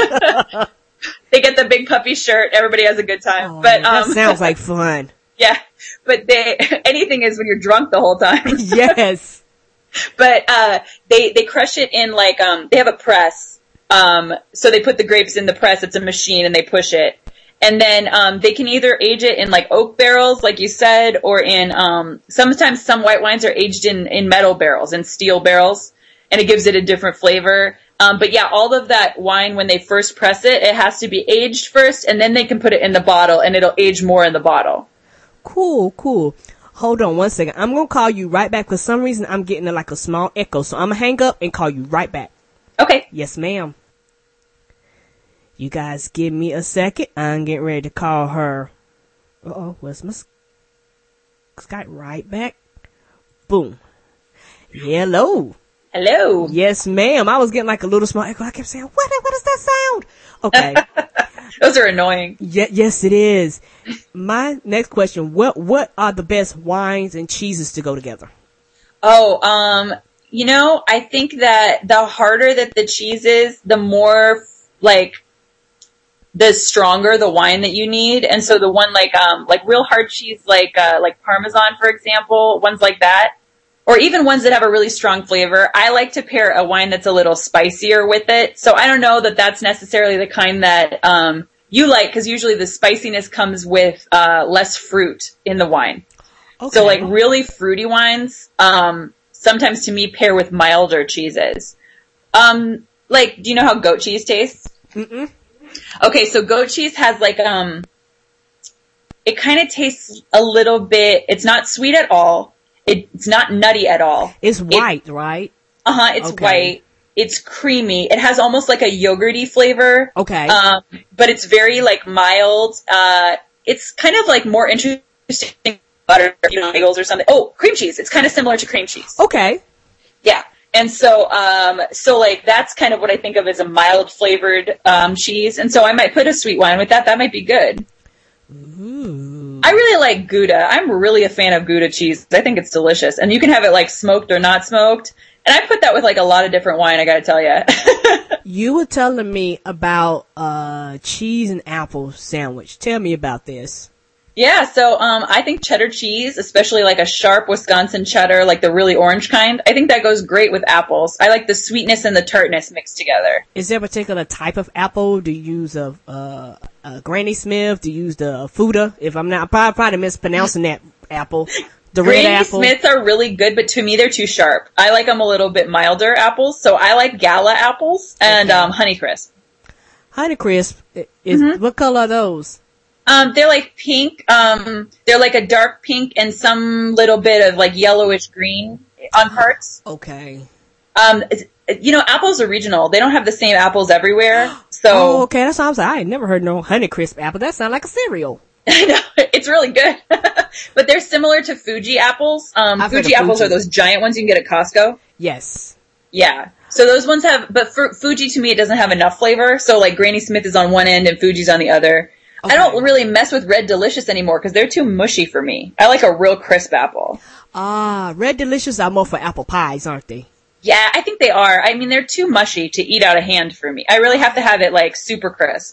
they get the big puffy shirt. Everybody has a good time. Oh, but that sounds like fun. Yeah, but anything is when you're drunk the whole time. Yes. But they crush it in like they have a press. So they put the grapes in the press. It's a machine, and they push it. And then they can either age it in like oak barrels, like you said, or in sometimes some white wines are aged in metal barrels and steel barrels, and it gives it a different flavor. But yeah, all of that wine, when they first press it, it has to be aged first, and then they can put it in the bottle, and it'll age more in the bottle. Cool. Hold on one second. I'm going to call you right back. For some reason, I'm getting like a small echo. So I'm going to hang up and call you right back. Okay. Yes, ma'am. You guys give me a second. I'm getting ready to call her. Uh-oh, where's my Skype? Right back. Boom. Hello. Hello. Yes, ma'am. I was getting like a little small echo. I kept saying, what is that sound? Okay. Those are annoying. Yes, it is. My next question, what are the best wines and cheeses to go together? Oh, I think that the harder that the cheese is, the more, like, the stronger the wine that you need. And so the one like real hard cheese, like Parmesan, for example, ones like that, or even ones that have a really strong flavor. I like to pair a wine that's a little spicier with it. So I don't know that that's necessarily the kind that, you like, because usually the spiciness comes with, less fruit in the wine. Okay. So like really fruity wines, sometimes to me pair with milder cheeses. Like, do you know how goat cheese tastes? Mm-mm. Okay, so goat cheese has like, it kind of tastes a little bit, it's not sweet at all. It's not nutty at all. It's white, right? It's okay. White. It's creamy. It has almost like a yogurty flavor. Okay. But it's very like mild. It's kind of like more interesting butter, bagels or something. Oh, cream cheese. It's kind of similar to cream cheese. Okay. Yeah. And so like that's kind of what I think of as a mild flavored, cheese. And so I might put a sweet wine with that. That might be good. Ooh. I really like Gouda. I'm really a fan of Gouda cheese. I think it's delicious. And you can have it like smoked or not smoked. And I put that with like a lot of different wine, I gotta tell you. You were telling me about cheese and apple sandwich. Tell me about this. Yeah, so I think cheddar cheese, especially like a sharp Wisconsin cheddar, like the really orange kind, I think that goes great with apples. I like the sweetness and the tartness mixed together. Is there a particular type of apple? Do you use a Granny Smith? Do you use the Fuda? If I'm not, I'm probably mispronouncing that apple. The Granny red apple. Smiths are really good, but to me they're too sharp. I like them a little bit milder apples, so I like Gala apples and Honeycrisp. Honeycrisp is what color are those? They're like pink. They're like a dark pink and some little bit of like yellowish green on parts. Okay. Apples are regional. They don't have the same apples everywhere. So. Okay. That's what I'm saying. I ain't never heard no Honeycrisp apple. That sounds like a cereal. I know. It's really good. But they're similar to Fuji apples. Fuji apples are those giant ones you can get at Costco. Yes. Yeah. So those ones but for Fuji to me it doesn't have enough flavor. So like Granny Smith is on one end and Fuji's on the other. Okay. I don't really mess with Red Delicious anymore because they're too mushy for me. I like a real crisp apple. Red Delicious are more for apple pies, aren't they? Yeah, I think they are. I mean, they're too mushy to eat out of hand for me. I really have to have it like super crisp.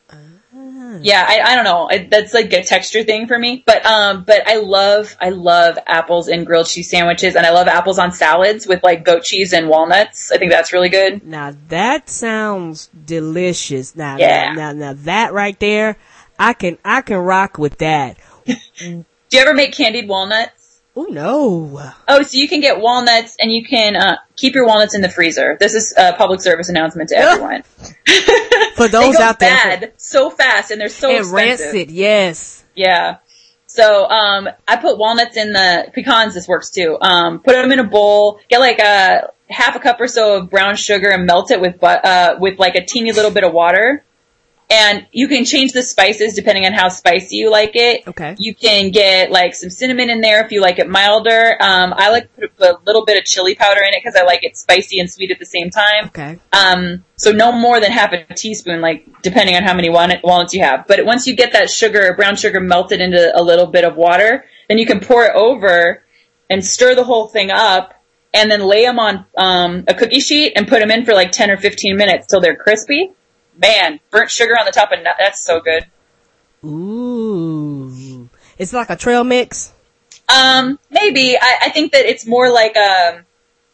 Yeah, I don't know. That's like a texture thing for me. But I love apples in grilled cheese sandwiches, and I love apples on salads with like goat cheese and walnuts. I think that's really good. Now that sounds delicious. Now that right there, I can rock with that. Do you ever make candied walnuts? Oh no. Oh, so you can get walnuts and you can keep your walnuts in the freezer. This is a public service announcement to everyone. For those out there. They go bad so fast and they're so expensive. Rancid, yes. Yeah. So, I put walnuts in the pecans. This works too. Put them in a bowl, get like a half a cup or so of brown sugar and melt it with like a teeny little bit of water. And you can change the spices depending on how spicy you like it. Okay. You can get like some cinnamon in there if you like it milder. I like to put a little bit of chili powder in it because I like it spicy and sweet at the same time. Okay. So no more than half a teaspoon, like depending on how many walnuts you have. But once you get that brown sugar melted into a little bit of water, then you can pour it over and stir the whole thing up and then lay them on a cookie sheet and put them in for like 10 or 15 minutes till they're crispy. Man, burnt sugar on the top of that's so good. Ooh. It's like a trail mix? Maybe. I think that it's more like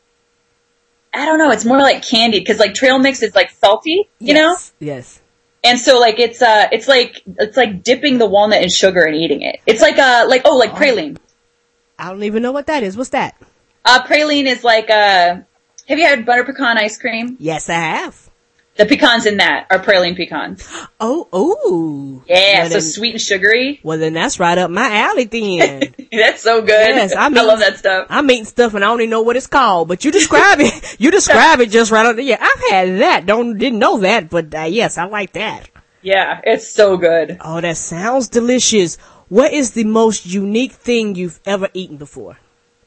I don't know, it's more like candied because like trail mix is like salty, you know? Yes. And so like it's like dipping the walnut in sugar and eating it. It's like praline. I don't even know what that is. What's that? Praline is like have you had butter pecan ice cream? Yes, I have. The pecans in that are praline pecans. Oh. Yeah, well, so sweet and sugary. Well, then that's right up my alley then. That's so good. Yes, I love that stuff. I'm eating stuff and I don't even know what it's called, but you describe it. You describe it just right up there. Yeah, I've had that. Didn't know that, but yes, I like that. Yeah, it's so good. Oh, that sounds delicious. What is the most unique thing you've ever eaten before?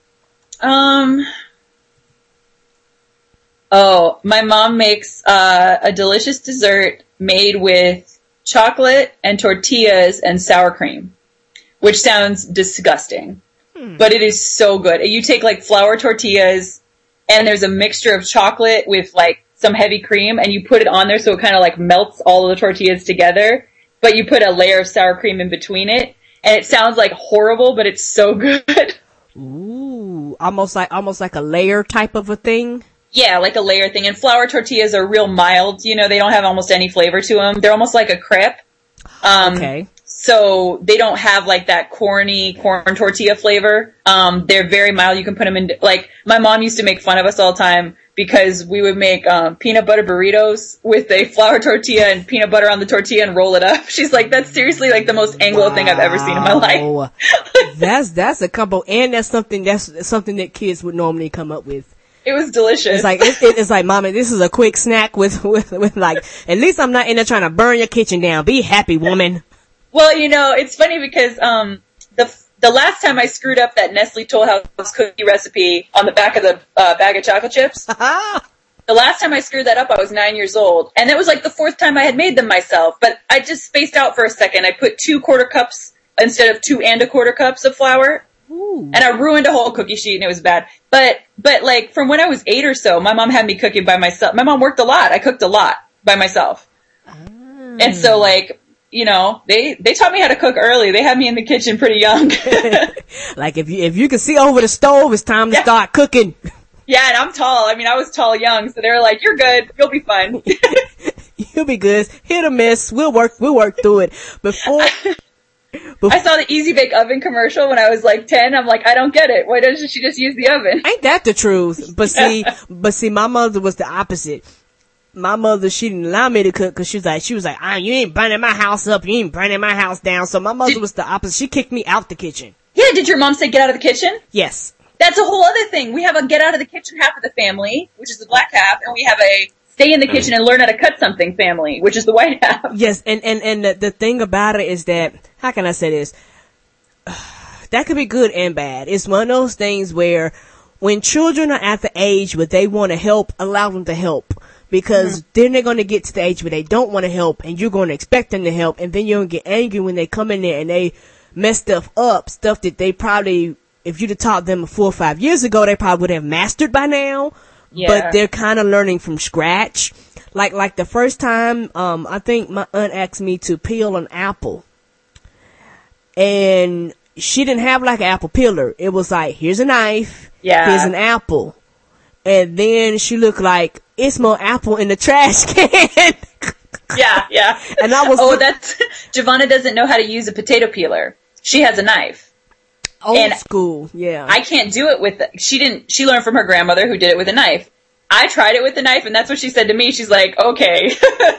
Oh, my mom makes a delicious dessert made with chocolate and tortillas and sour cream, which sounds disgusting, but it is so good. You take like flour tortillas and there's a mixture of chocolate with like some heavy cream and you put it on there so it kind of like melts all of the tortillas together, but you put a layer of sour cream in between it and it sounds like horrible, but it's so good. Ooh, almost like a layer type of a thing. Yeah, like a layer thing. And flour tortillas are real mild. You know, they don't have almost any flavor to them. They're almost like a crepe. Okay. So they don't have like that corny corn tortilla flavor. They're very mild. You can put them in, like, my mom used to make fun of us all the time because we would make peanut butter burritos with a flour tortilla and peanut butter on the tortilla and roll it up. She's like, that's seriously like the most Anglo thing I've ever seen in my life. That's a combo, and that's something that kids would normally come up with. It was delicious. It's like, it's like, Mommy, this is a quick snack with like, at least I'm not in there trying to burn your kitchen down. Be happy, woman. Well, you know, it's funny because, the last time I screwed up that Nestle Toll House cookie recipe on the back of the, bag of chocolate chips, the last time I screwed that up, I was 9 years old. And that was like the fourth time I had made them myself. But I just spaced out for a second. I put 2 quarter cups instead of 2 1/4 cups of flour. Ooh. And I ruined a whole cookie sheet and it was bad. But like from when I was 8 or so, my mom had me cooking by myself. My mom worked a lot. I cooked a lot by myself. And so like, you know, they taught me how to cook early. They had me in the kitchen pretty young. Like if you can see over the stove, it's time to start cooking. Yeah, and I'm tall. I mean, I was tall young, so they were like, "You're good. You'll be fine. You'll be good. Hit or miss. We'll work through it." Before I saw the Easy Bake Oven commercial when I was like 10. I'm like, I don't get it. Why doesn't she just use the oven? Ain't that the truth? But see, my mother was the opposite. My mother, she didn't allow me to cook because she was like, you ain't burning my house up. You ain't burning my house down. So my mother was the opposite. She kicked me out the kitchen. Yeah. Did your mom say get out of the kitchen? Yes. That's a whole other thing. We have a get out of the kitchen half of the family, which is the black half, and we have a stay in the kitchen and learn how to cut something family, which is the white half. Yes. And the thing about it is that, how can I say this? That could be good and bad. It's one of those things where when children are at the age where they want to help, allow them to help. Because then they're going to get to the age where they don't want to help and you're going to expect them to help. And then you're going to get angry when they come in there and they mess stuff up, stuff that they probably, if you'd have taught them 4 or 5 years ago, they probably would have mastered by now. Yeah. But they're kind of learning from scratch. Like the first time, I think my aunt asked me to peel an apple. And she didn't have like an apple peeler. It was like, here's a knife. Yeah. Here's an apple. And then she looked like, it's more apple in the trash can. Yeah. And I was, Giovanna doesn't know how to use a potato peeler. She has a knife. Old school, yeah. I can't do it she learned from her grandmother who did it with a knife. I tried it with a knife and that's what she said to me. She's like, okay.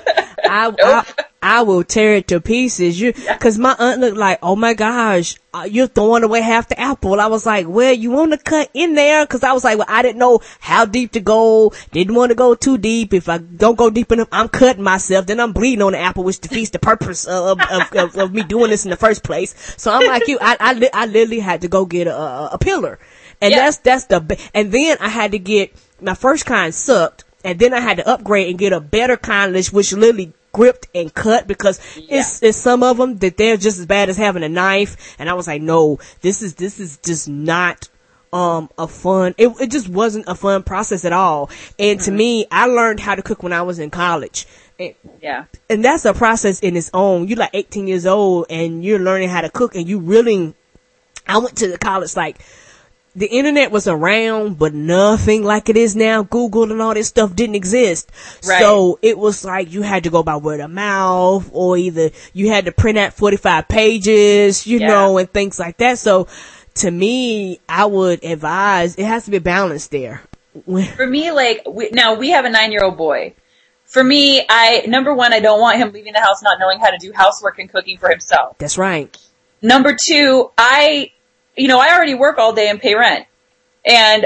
I will tear it to pieces. Cause my aunt looked like, oh my gosh, you're throwing away half the apple. I was like, well, you want to cut in there? Cause I was like, well, I didn't know how deep to go. Didn't want to go too deep. If I don't go deep enough, I'm cutting myself. Then I'm bleeding on the apple, which defeats the purpose of me doing this in the first place. So I'm like you, I literally had to go get a peeler. And and then I had to get, my first kind sucked. And then I had to upgrade and get a better kind, which literally gripped and cut because it's some of them that they're just as bad as having a knife. And I was like, no, this is just not, a fun, it just wasn't a fun process at all. And to me, I learned how to cook when I was in college. And that's a process in its own. You're like 18 years old and you're learning how to cook and I went to the college like, the internet was around, but nothing like it is now. Google and all this stuff didn't exist. Right. So it was like you had to go by word of mouth, or either you had to print out 45 pages, you know, and things like that. So to me, I would advise it has to be a balance there. For me, like, now we have a 9-year-old boy. For me, number one, I don't want him leaving the house not knowing how to do housework and cooking for himself. That's right. Number two, I already work all day and pay rent. And,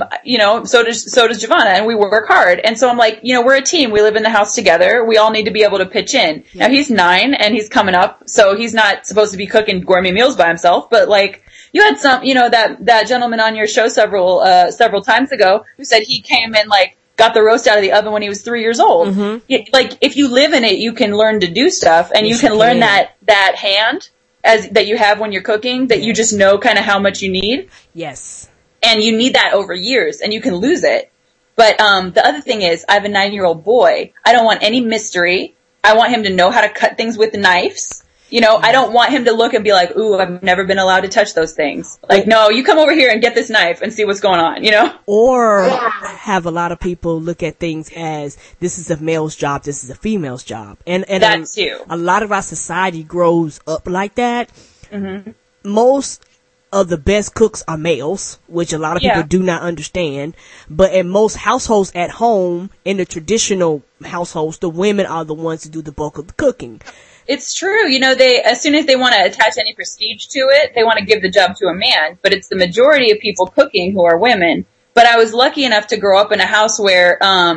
so does Giovanna, and we work hard. And so I'm like, we're a team. We live in the house together. We all need to be able to pitch in. Yeah. Now he's 9 and he's coming up, so he's not supposed to be cooking gourmet meals by himself, but like, you had some, that gentleman on your show several times ago who said he came and like got the roast out of the oven when he was 3 years old. Mm-hmm. Like, if you live in it, you can learn to do stuff, and yes, you can learn that hand that you have when you're cooking, that you just know kind of how much you need. Yes. And you need that over years, and you can lose it. But the other thing is, I have a 9-year-old boy. I don't want any mystery. I want him to know how to cut things with knives. I don't want him to look and be like, ooh, I've never been allowed to touch those things. Like, no, you come over here and get this knife and see what's going on, Or have a lot of people look at things as, this is a male's job, this is a female's job. And that too. A lot of our society grows up like that. Mm-hmm. Most of the best cooks are males, which a lot of people do not understand. But in most households at home, in the traditional households, the women are the ones who do the bulk of the cooking. It's true. They, as soon as they want to attach any prestige to it, they want to give the job to a man. But it's the majority of people cooking who are women. But I was lucky enough to grow up in a house where,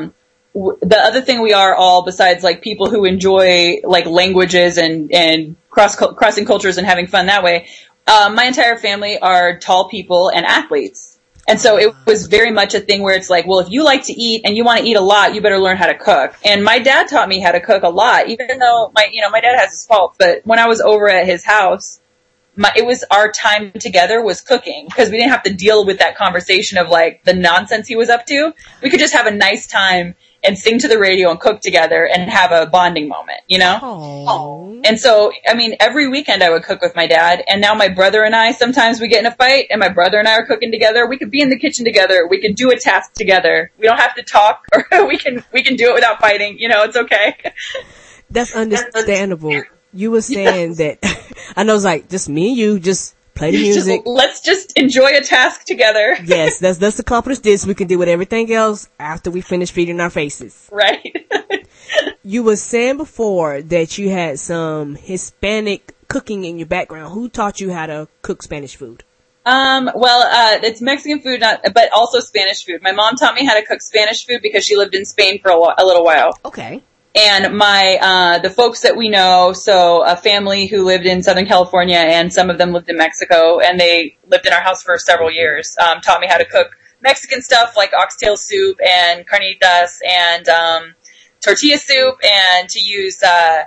the other thing we are all, besides like people who enjoy like languages and crossing cultures and having fun that way, my entire family are tall people and athletes. And so it was very much a thing where it's like, well, if you like to eat and you want to eat a lot, you better learn how to cook. And my dad taught me how to cook a lot, even though my dad has his faults. But when I was over at his house, it was our time together was cooking, because we didn't have to deal with that conversation of like the nonsense he was up to. We could just have a nice time and sing to the radio and cook together and have a bonding moment, Aww. And so, every weekend I would cook with my dad, and now my brother and I, sometimes we get in a fight, and my brother and I are cooking together. We could be in the kitchen together. We could do a task together. We don't have to talk, or we can do it without fighting. It's okay. That's understandable. You were saying that, I know it's like, just me and you, just play the music. Let's just enjoy a task together. Yes, let's accomplish this. We can deal with everything else after we finish feeding our faces. Right. You were saying before that you had some Hispanic cooking in your background. Who taught you how to cook Spanish food? It's Mexican food, but also Spanish food. My mom taught me how to cook Spanish food because she lived in Spain for a little while. Okay. And the folks that we know, so a family who lived in Southern California, and some of them lived in Mexico, and they lived in our house for several years, taught me how to cook Mexican stuff like oxtail soup and carnitas and tortilla soup, and to use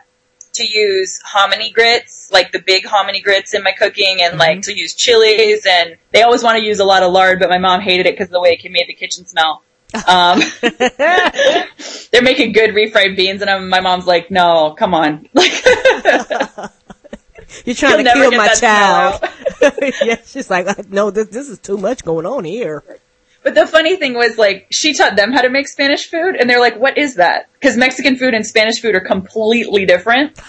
hominy grits, like the big hominy grits in my cooking, and like to use chilies. And they always want to use a lot of lard, but my mom hated it because of the way it made the kitchen smell. They're making good refried beans, and my mom's like, no, come on. You're trying to kill my child. Yeah, she's like, no, this is too much going on here. But the funny thing was, like, she taught them how to make Spanish food, and they're like, what is that? Because Mexican food and Spanish food are completely different.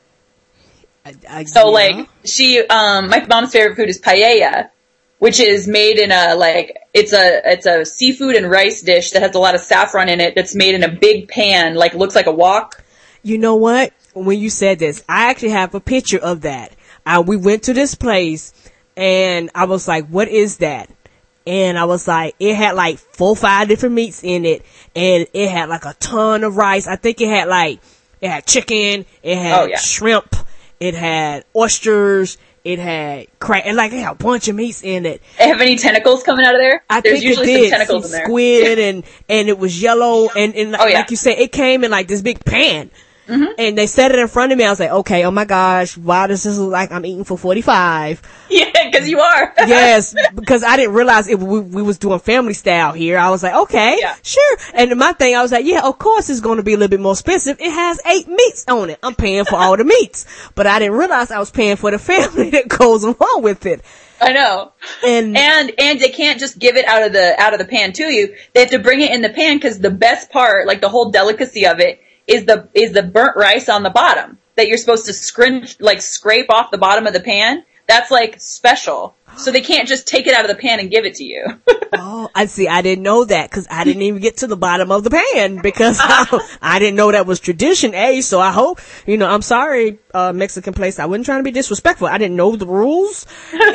So, like, my mom's favorite food is paella, which is made in it's a seafood and rice dish that has a lot of saffron in it, that's made in a big pan, like, looks like a wok. You know what? When you said this, I actually have a picture of that. We went to this place, and I was like, what is that? And I was like, it had like 4 or 5 different meats in it, and it had like a ton of rice. I think it had chicken, it had shrimp, it had oysters, it had and like it had a bunch of meats in it. Have any tentacles coming out of there? There's usually some tentacles in there. Squid and it was yellow, and like you said, it came in like this big pan. Mm-hmm. And they set it in front of me. I was like, okay, oh my gosh, why does this look like I'm eating for 45? Yeah, because you are. Yes, because I didn't realize we was doing family style here. I was like, okay, sure. And my thing, I was like, yeah, of course it's going to be a little bit more expensive. It has 8 meats on it. I'm paying for all the meats. But I didn't realize I was paying for the family that goes along with it. I know. And they can't just give it out of the pan to you. They have to bring it in the pan because the best part, like the whole delicacy of it, is the burnt rice on the bottom that you're supposed to scrape off the bottom of the pan. That's like special. So they can't just take it out of the pan and give it to you. Oh, I see. I didn't know that because I didn't even get to the bottom of the pan because I didn't know that was tradition, So I hope, I'm sorry, Mexican place. I wasn't trying to be disrespectful. I didn't know the rules.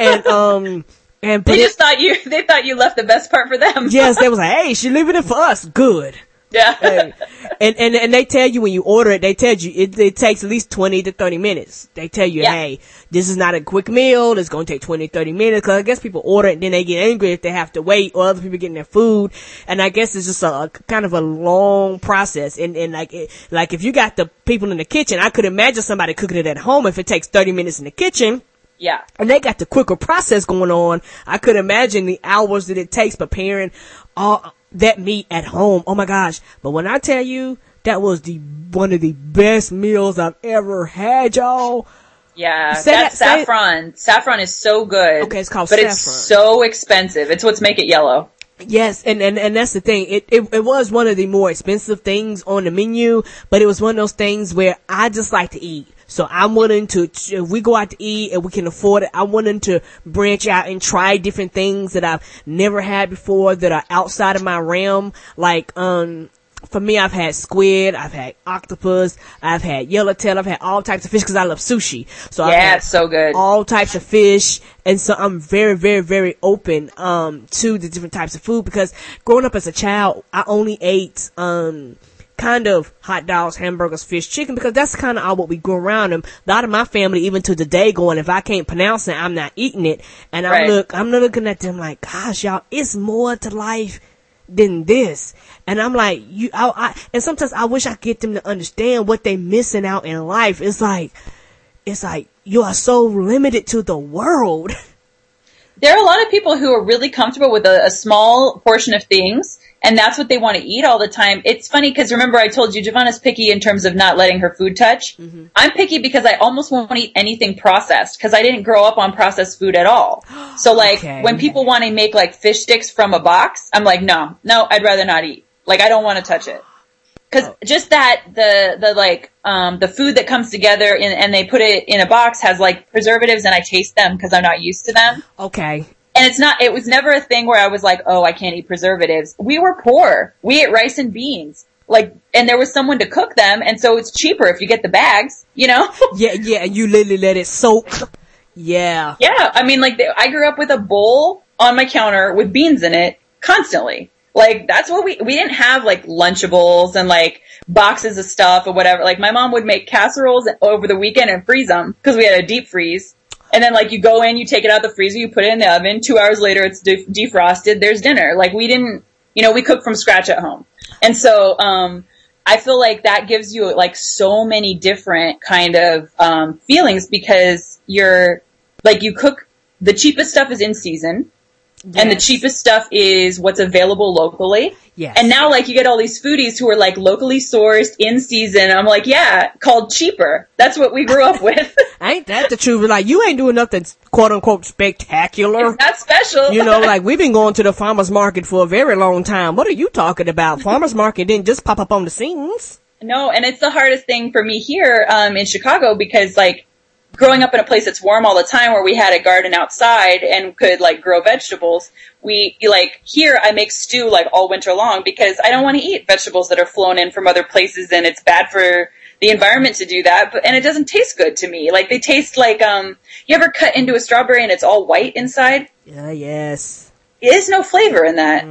And they thought you left the best part for them. Yes, they was like, hey, she's leaving it for us. Good. Yeah. Hey. And they tell you when you order it, they tell you it takes at least 20 to 30 minutes. They tell you, hey, this is not a quick meal. It's going to take 20 to 30 minutes. Cause I guess people order it and then they get angry if they have to wait or other people getting their food. And I guess it's just a kind of a long process. And like if you got the people in the kitchen, I could imagine somebody cooking it at home if it takes 30 minutes in the kitchen. Yeah. And they got the quicker process going on. I could imagine the hours that it takes preparing all that meat at home. Oh my gosh. But when I tell you that was one of the best meals I've ever had, y'all. Yeah. Saffron. Saffron is so good. Okay, it's called saffron. But it's so expensive. It's what's make it yellow. Yes, and that's the thing. It was one of the more expensive things on the menu, but it was one of those things where I just like to eat. So I'm willing to, if we go out to eat and we can afford it, I'm willing to branch out and try different things that I've never had before that are outside of my realm. Like, for me, I've had squid, I've had octopus, I've had yellowtail, I've had all types of fish because I love sushi. So it's so good. All types of fish. And so I'm very, very, very open, to the different types of food because growing up as a child, I only ate, kind of hot dogs, hamburgers, fish, chicken, because that's kind of all what we grew around. And a lot of my family, even to today, going, if I can't pronounce it, I'm not eating it. And I'm looking at them like, gosh, y'all, it's more to life than this. And I'm like, and sometimes I wish I could get them to understand what they missing out in life. It's like you are so limited to the world. There are a lot of people who are really comfortable with a small portion of things, and that's what they want to eat all the time. It's funny because remember I told you Giovanna's picky in terms of not letting her food touch. Mm-hmm. I'm picky because I almost won't eat anything processed because I didn't grow up on processed food at all. So like when people want to make like fish sticks from a box, I'm like, no, I'd rather not eat. Like I don't want to touch it. Cause just that, the food that comes together and they put it in a box has like preservatives and I taste them cause I'm not used to them. Okay. And it was never a thing where I was like, oh, I can't eat preservatives. We were poor. We ate rice and beans. And there was someone to cook them and so it's cheaper if you get the bags, Yeah, you literally let it soak. Yeah. Yeah, I mean I grew up with a bowl on my counter with beans in it constantly. Like, that's what we didn't have like Lunchables and like boxes of stuff or whatever. Like my mom would make casseroles over the weekend and freeze them because we had a deep freeze. And then like you go in, you take it out of the freezer, you put it in the oven. 2 hours later, it's defrosted. There's dinner. Like we didn't, we cook from scratch at home. And so, I feel like that gives you like so many different kind of, feelings because you cook, the cheapest stuff is in season. Yes. And the cheapest stuff is what's available locally. Yes. And now, like, you get all these foodies who are, like, locally sourced, in season. I'm like, yeah, called cheaper. That's what we grew up with. Ain't that the truth? Like, you ain't doing nothing, quote-unquote, spectacular. It's not special. Like, we've been going to the farmer's market for a very long time. What are you talking about? Farmer's market didn't just pop up on the scenes. No, and it's the hardest thing for me here, in Chicago because, like, growing up in a place that's warm all the time where we had a garden outside and could like grow vegetables, here I make stew like all winter long because I don't want to eat vegetables that are flown in from other places and it's bad for the environment to do that, and it doesn't taste good to me. Like they taste like, you ever cut into a strawberry and it's all white inside? Yes. There's no flavor in that,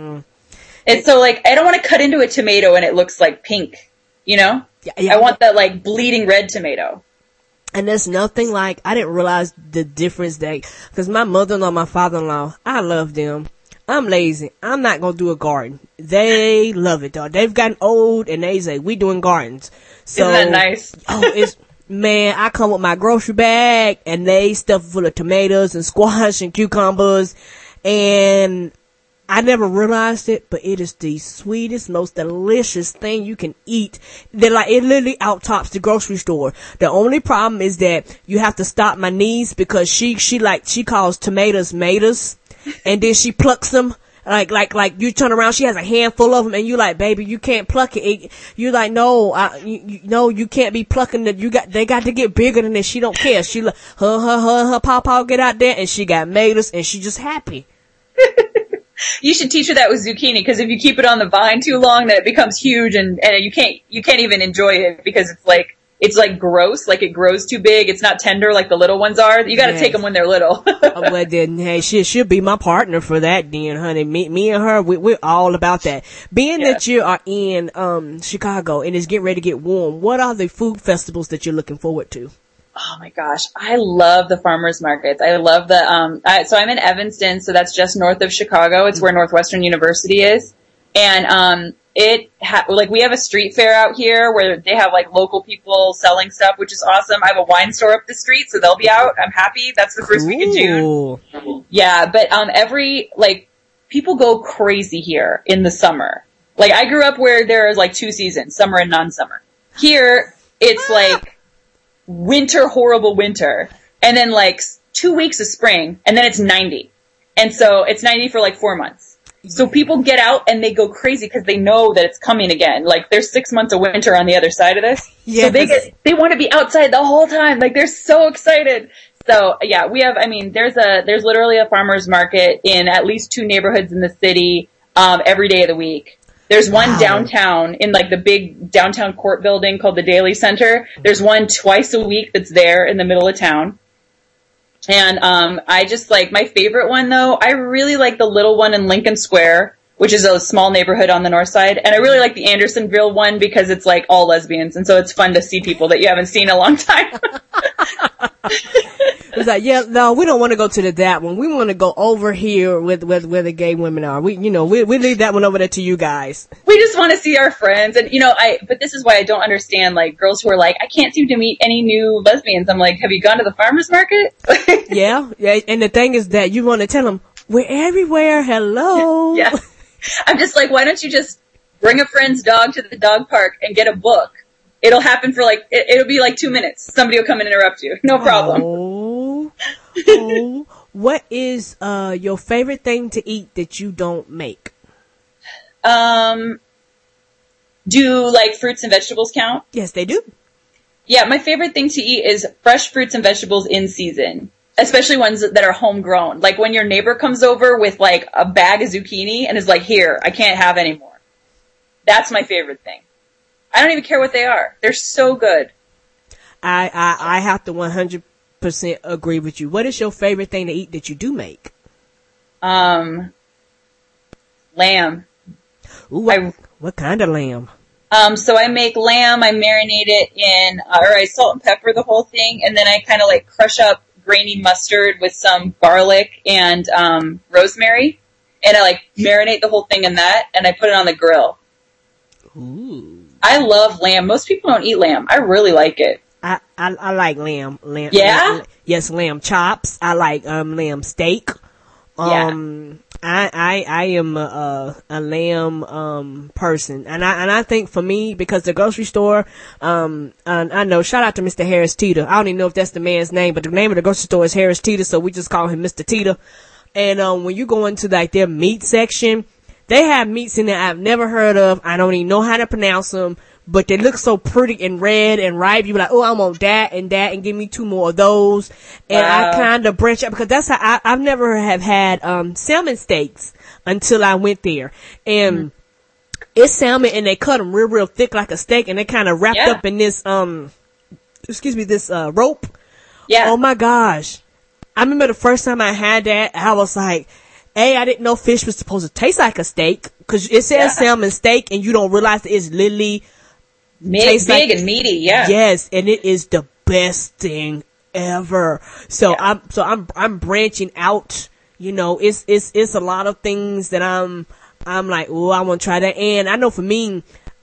It's so like, I don't want to cut into a tomato and it looks like pink, Yeah. I want that like bleeding red tomato. And there's nothing like, I didn't realize the difference cause my mother-in-law, my father-in-law, I love them. I'm lazy. I'm not gonna do a garden. They love it, though. They've gotten old and they say, we doing gardens. So, isn't that nice? Man, I come with my grocery bag and they stuff full of tomatoes and squash and cucumbers and I never realized it, but it is the sweetest, most delicious thing you can eat. They're like, it literally outtops the grocery store. The only problem is that you have to stop my niece because she calls tomatoes maters, and then she plucks them. Like you turn around, she has a handful of them, and you like, baby, you can't pluck it. You like, no, no, you can't be plucking it. They got to get bigger than this. She don't care. She her pawpaw get out there, and she got maters, and she just happy. You should teach her that with zucchini, because if you keep it on the vine too long, then it becomes huge, and you can't even enjoy it because it's like gross, like it grows too big. It's not tender like the little ones are. You got to take them when they're little. Well, then, hey, she'll be my partner for that, then, honey. Me and her, we're all about that. Being that you are in Chicago and it's getting ready to get warm, what are the food festivals that you're looking forward to? Oh my gosh, I love the farmers markets. I love so I'm in Evanston, so that's just north of Chicago. It's where Northwestern University is. And, we have a street fair out here where they have like local people selling stuff, which is awesome. I have a wine store up the street, so they'll be out. I'm happy. That's the first week of June. Yeah, but, people go crazy here in the summer. Like, I grew up where there is like 2 seasons, summer and non-summer. Here, it's like winter, horrible winter, and then like 2 weeks of spring, and then it's 90. And so it's 90 for like 4 months. So people get out and they go crazy because they know that it's coming again. Like, there's 6 months of winter on the other side of this. Yes. So they want to be outside the whole time. Like, they're so excited. So yeah, there's literally a farmer's market in at least 2 neighborhoods in the city, every day of the week. There's one downtown in like the big downtown court building called the Daily Center. There's one twice a week that's there in the middle of town. And, I just like, my favorite one though, I really like the little one in Lincoln Square, which is a small neighborhood on the north side. And I really like the Andersonville one because it's like all lesbians. And so it's fun to see people that you haven't seen in a long time. It's like, yeah, no, we don't want to go to that one. We want to go over here where the gay women are. We leave that one over there to you guys. We just want to see our friends. And, but this is why I don't understand, like, girls who are like, I can't seem to meet any new lesbians. I'm like, have you gone to the farmer's market? Yeah. And the thing is that you want to tell them, we're everywhere. Hello. Yeah. I'm just like, why don't you just bring a friend's dog to the dog park and get a book? It'll happen for like, it'll be like 2 minutes. Somebody will come and interrupt you. No problem. Oh. What is, your favorite thing to eat that you don't make? Do like fruits and vegetables count? Yes, they do. Yeah, my favorite thing to eat is fresh fruits and vegetables in season. Especially ones that are homegrown. Like when your neighbor comes over with like a bag of zucchini and is like, here, I can't have any more. That's my favorite thing. I don't even care what they are. They're so good. I have to 100% agree with you. What is your favorite thing to eat that you do make? Lamb. Ooh, what kind of lamb? So I make lamb, I marinate it I salt and pepper the whole thing, and then I kind of like crush up grainy mustard with some garlic and, rosemary, and I like marinate the whole thing in that, and I put it on the grill. Ooh. I love lamb. Most people don't eat lamb. I really like it. I like lamb. Yeah? Yes, lamb chops. I like, lamb steak. I am a lamb person, and I think for me, because the grocery store, and I know, shout out to Mr. Harris Teeter. I don't even know if that's the man's name, but the name of the grocery store is Harris Teeter, so we just call him Mr. Teeter. And when you go into like their meat section, they have meats in there I've never heard of. I don't even know how to pronounce them, but they look so pretty and red and ripe. You be like, oh, I want that, and give me 2 more of those. And wow. I kind of branch out because that's how I've never have had, salmon steaks until I went there. And it's salmon, and they cut them real, real thick like a steak, and they kind of wrapped up in this, this rope. Yeah. Oh my gosh. I remember the first time I had that, I was like, I didn't know fish was supposed to taste like a steak, because it says salmon steak, and you don't realize that it's literally big and meaty. Yeah. Yes, and it is the best thing ever. So I'm branching out. You know, it's a lot of things that I'm like, oh, I want to try that. And I know for me,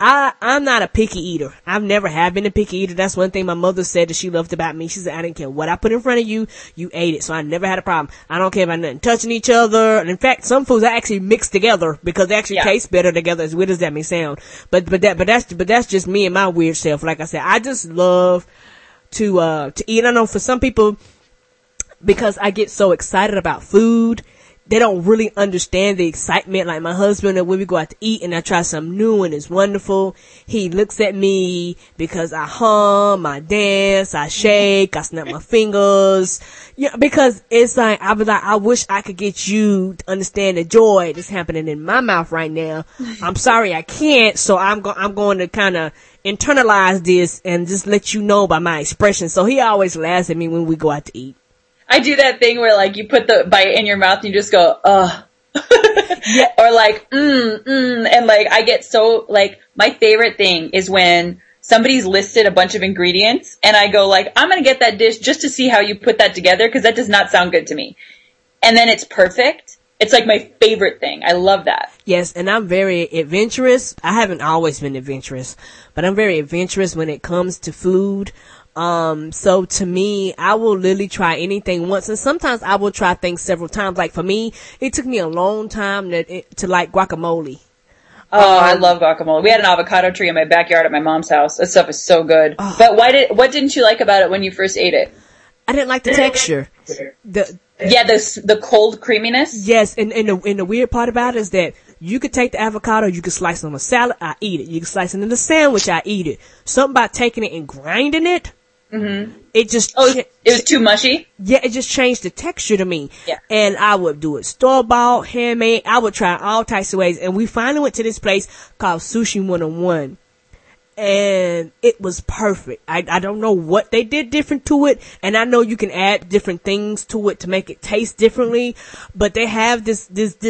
I'm not a picky eater. I've never have been a picky eater. That's one thing my mother said that she loved about me. She said, I didn't care what I put in front of you, you ate it. So I never had a problem. I don't care about nothing touching each other. And in fact, some foods I actually mix together because they actually taste better together, as weird as that may sound. But that's just me and my weird self. Like I said, I just love to eat. I know for some people, because I get so excited about food, they don't really understand the excitement. Like my husband, when we go out to eat and I try something new and it's wonderful, he looks at me because I hum, I dance, I shake, I snap my fingers. Yeah, because it's like, I was like, I wish I could get you to understand the joy that's happening in my mouth right now. I'm sorry I can't, so I'm going to kind of internalize this and just let you know by my expression. So he always laughs at me when we go out to eat. I do that thing where like you put the bite in your mouth and you just go, ugh. Yeah. Or like, and like I get so like, my favorite thing is when somebody's listed a bunch of ingredients and I go like, I'm going to get that dish just to see how you put that together because that does not sound good to me. And then it's perfect. It's like my favorite thing. I love that. Yes, and I'm very adventurous. I haven't always been adventurous, but I'm very adventurous when it comes to food. So to me, I will literally try anything once, and sometimes I will try things several times. Like for me, it took me a long time to like guacamole. Oh, I love guacamole. We had an avocado tree in my backyard at my mom's house. That stuff is so good. But what didn't you like about it when you first ate it? I didn't like the texture. The cold creaminess. Yes, and the weird part about it is that you could take the avocado, you could slice it on a salad, I eat it. You could slice it in a sandwich, I eat it. Something about taking it and grinding it. Mm-hmm. It just it was too mushy. Yeah, it just changed the texture to me. Yeah, and I would do it store-bought, handmade. I would try all types of ways, and we finally went to this place called Sushi 101. And it was perfect. I don't know what they did different to it, and I know you can add different things to it to make it taste differently, but they have this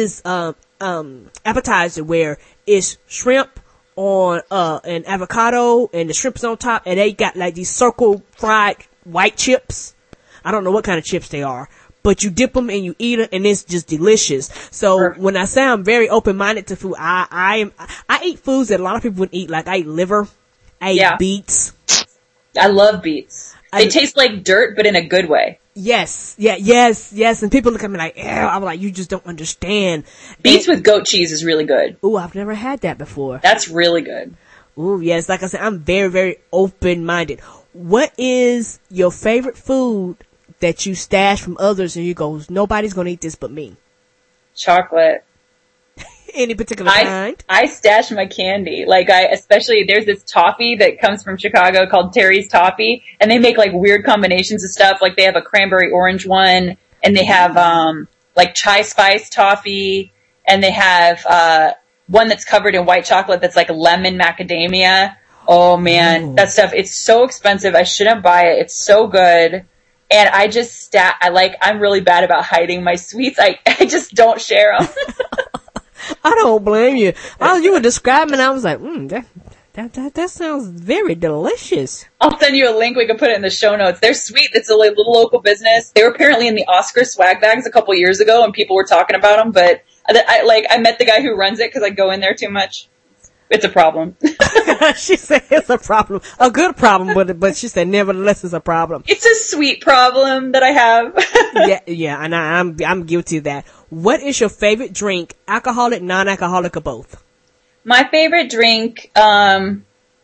appetizer where it's shrimp on an avocado and the shrimp's on top, and they got like these circle fried white chips. I don't know what kind of chips they are, but you dip them and you eat it, and it's just delicious. So when I say I'm very open-minded to food, I eat foods that a lot of people wouldn't eat. Like I eat liver, I eat beets. I love beets. They taste like dirt, but in a good way. Yes. And people look at me like, ew. I'm like, you just don't understand. Beets with goat cheese is really good. Ooh, I've never had that before. That's really good. Ooh, yes. Like I said, I'm very, very open-minded. What is your favorite food that you stash from others and you go, nobody's going to eat this but me? Chocolate. Any particular kind? I stash my candy. Like especially there's this toffee that comes from Chicago called Terry's Toffee, and they make like weird combinations of stuff. Like they have a cranberry orange one, and they have like chai spice toffee, and they have one that's covered in white chocolate that's like lemon macadamia. Oh man, that stuff, it's so expensive. I shouldn't buy it. It's so good. And I just I'm really bad about hiding my sweets. I just don't share them. I don't blame you. As you were describing, I was like, that sounds very delicious. I'll send you a link. We can put it in the show notes. They're sweet. It's a little local business. They were apparently in the Oscar swag bags a couple years ago, and people were talking about them. But I met the guy who runs it because I go in there too much. It's a problem. She said it's a problem. A good problem, but she said nevertheless it's a problem. It's a sweet problem that I have. yeah, and I'm guilty of that. What is your favorite drink? Alcoholic, non-alcoholic, or both? My favorite drink, wine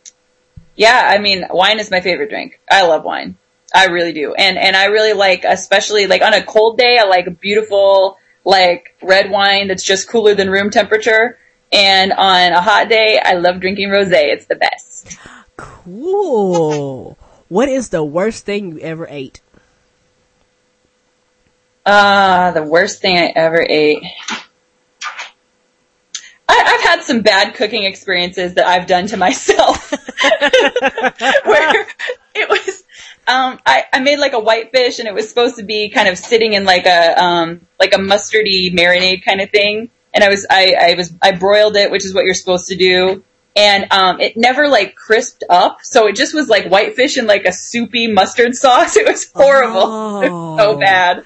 is my favorite drink. I love wine. I really do. And I really like, especially like on a cold day, I like a beautiful, like red wine that's just cooler than room temperature. And on a hot day, I love drinking rosé. It's the best. Cool. What is the worst thing you ever ate? The worst thing I ever ate. I've had some bad cooking experiences that I've done to myself. Where it was, I made like a whitefish, and it was supposed to be kind of sitting in like a mustardy marinade kind of thing. And I broiled it, which is what you're supposed to do. And, it never like crisped up. So it just was like whitefish in like a soupy mustard sauce. It was horrible. Oh. It was so bad.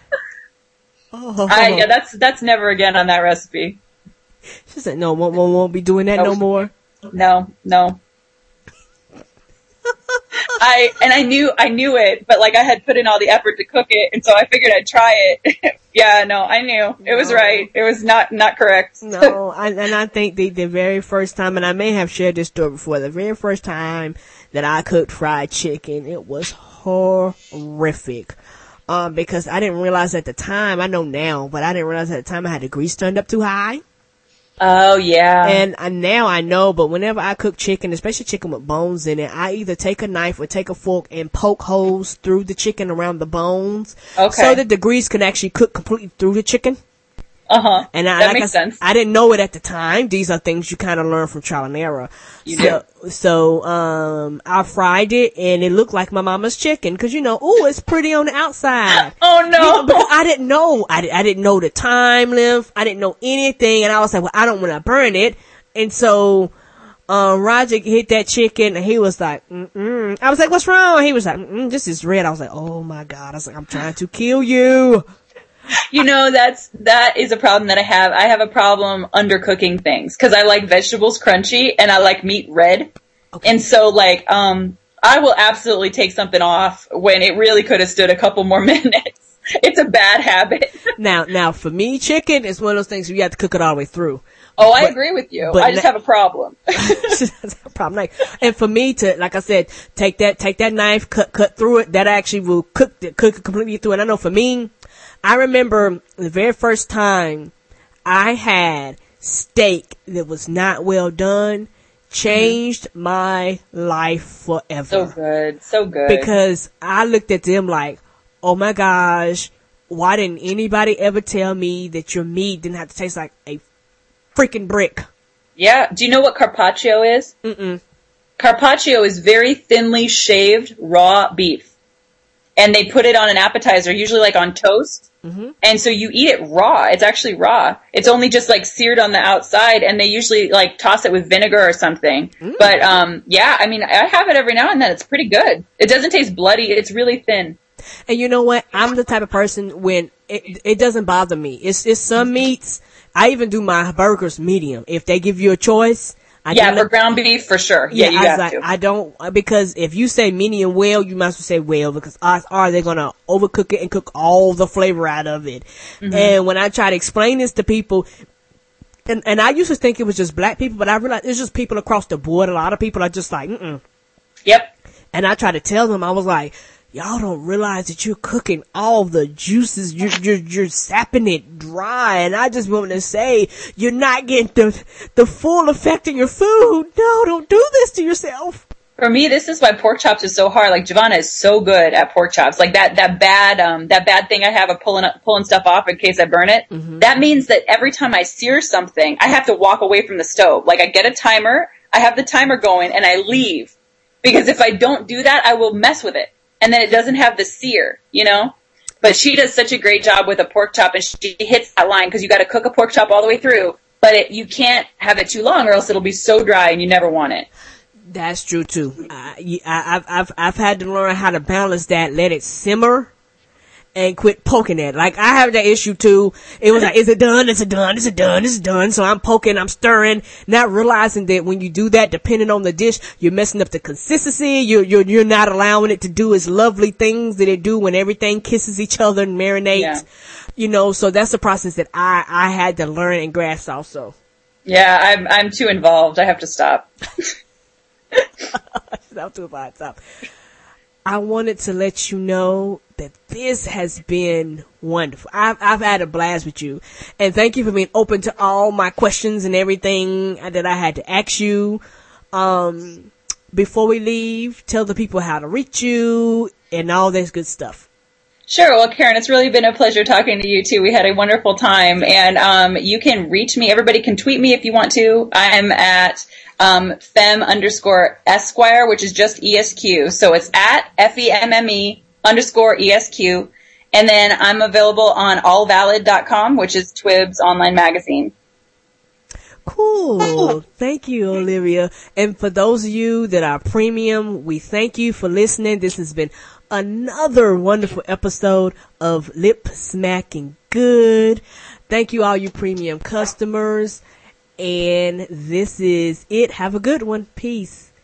Oh. That's never again on that recipe. She said, no, won't be doing that no more. No. I knew it, but like I had put in all the effort to cook it, and so I figured I'd try it. Yeah, no, I knew. It was right. It was not correct. No, I think the very first time, and I may have shared this story before, the very first time that I cooked fried chicken, it was horrific. Because I didn't realize at the time, I know now, but I didn't realize at the time I had the grease turned up too high. Oh, yeah. And now I know, but whenever I cook chicken, especially chicken with bones in it, I either take a knife or take a fork and poke holes through the chicken around the bones. Okay. So that the grease can actually cook completely through the chicken. Uh-huh. And that makes sense. I didn't know it at the time. These are things you kind of learn from trial and error. So, I fried it and it looked like my mama's chicken. Cause it's pretty on the outside. Oh no. Because I didn't know. I didn't know the time length. I didn't know anything. And I was like, well, I don't want to burn it. And so, Roger hit that chicken and he was like, I was like, what's wrong? He was like, this is red. I was like, oh my God. I was like, I'm trying to kill you. That is a problem that I have. I have a problem undercooking things because I like vegetables crunchy and I like meat red. Okay. And so I will absolutely take something off when it really could have stood a couple more minutes. It's a bad habit. Now for me, chicken is one of those things where you have to cook it all the way through. Oh, I agree with you. I just have a problem. And for me to, like I said, take that knife, cut through it, that actually will cook it completely through it. I know for me, I remember the very first time I had steak that was not well done, changed my life forever. So good. Because I looked at them like, oh my gosh, why didn't anybody ever tell me that your meat didn't have to taste like a freaking brick? Yeah. Do you know what carpaccio is? Mm-mm. Carpaccio is very thinly shaved raw beef. And they put it on an appetizer, usually like on toast. Mm-hmm. And so you eat it raw. It's actually raw. It's only just like seared on the outside, and they usually like toss it with vinegar or something. But yeah, I mean, I have it every now and then. It's pretty good. It doesn't taste bloody. It's really thin. And you know what? I'm the type of person when it doesn't bother me. It's some meats. I even do my burgers medium. If they give you a choice. For ground beef, for sure. Yeah, you have to. I don't, because if you say medium well, you might as well say well, because odds are they're gonna overcook it and cook all the flavor out of it. Mm-hmm. And when I try to explain this to people, and I used to think it was just black people, but I realized it's just people across the board. A lot of people are just like, Yep. And I try to tell them, I was like, y'all don't realize that you're cooking all the juices. You're sapping it dry. And I just want to say, you're not getting the full effect of your food. No, don't do this to yourself. For me, this is why pork chops is so hard. Like, Giovanna is so good at pork chops. Like that bad thing I have of pulling stuff off in case I burn it. Mm-hmm. That means that every time I sear something, I have to walk away from the stove. Like, I get a timer, I have the timer going, and I leave. Because if I don't do that, I will mess with it. And then it doesn't have the sear, But she does such a great job with a pork chop, and she hits that line because you got to cook a pork chop all the way through. But you can't have it too long, or else it'll be so dry and you never want it. That's true too. I've had to learn how to balance that. Let it simmer and quit poking at it. Like, I have that issue too. It was like, is it done? Is it done? Is it done? Is it done? So I'm poking, I'm stirring, not realizing that when you do that, depending on the dish, you're messing up the consistency. You're not allowing it to do its lovely things that it do when everything kisses each other and marinates. Yeah. So that's the process that I had to learn and grasp also. Yeah, I'm too involved. I have to stop. Stop. I wanted to let you know that this has been wonderful. I've had a blast with you, and thank you for being open to all my questions and everything that I had to ask you. Before we leave, tell the people how to reach you and all this good stuff. Sure. Well, Karen, it's really been a pleasure talking to you too. We had a wonderful time, and you can reach me. Everybody can tweet me if you want to. I'm at femme_esquire, which is just ESQ. So it's at FEMME_ESQ. And then I'm available on allvalid.com, which is TWIB's online magazine. Cool. Thank you, Olivia. And for those of you that are premium, we thank you for listening. This has been another wonderful episode of Lip Smacking Good. Thank you, all you premium customers. And this is it. Have a good one. Peace.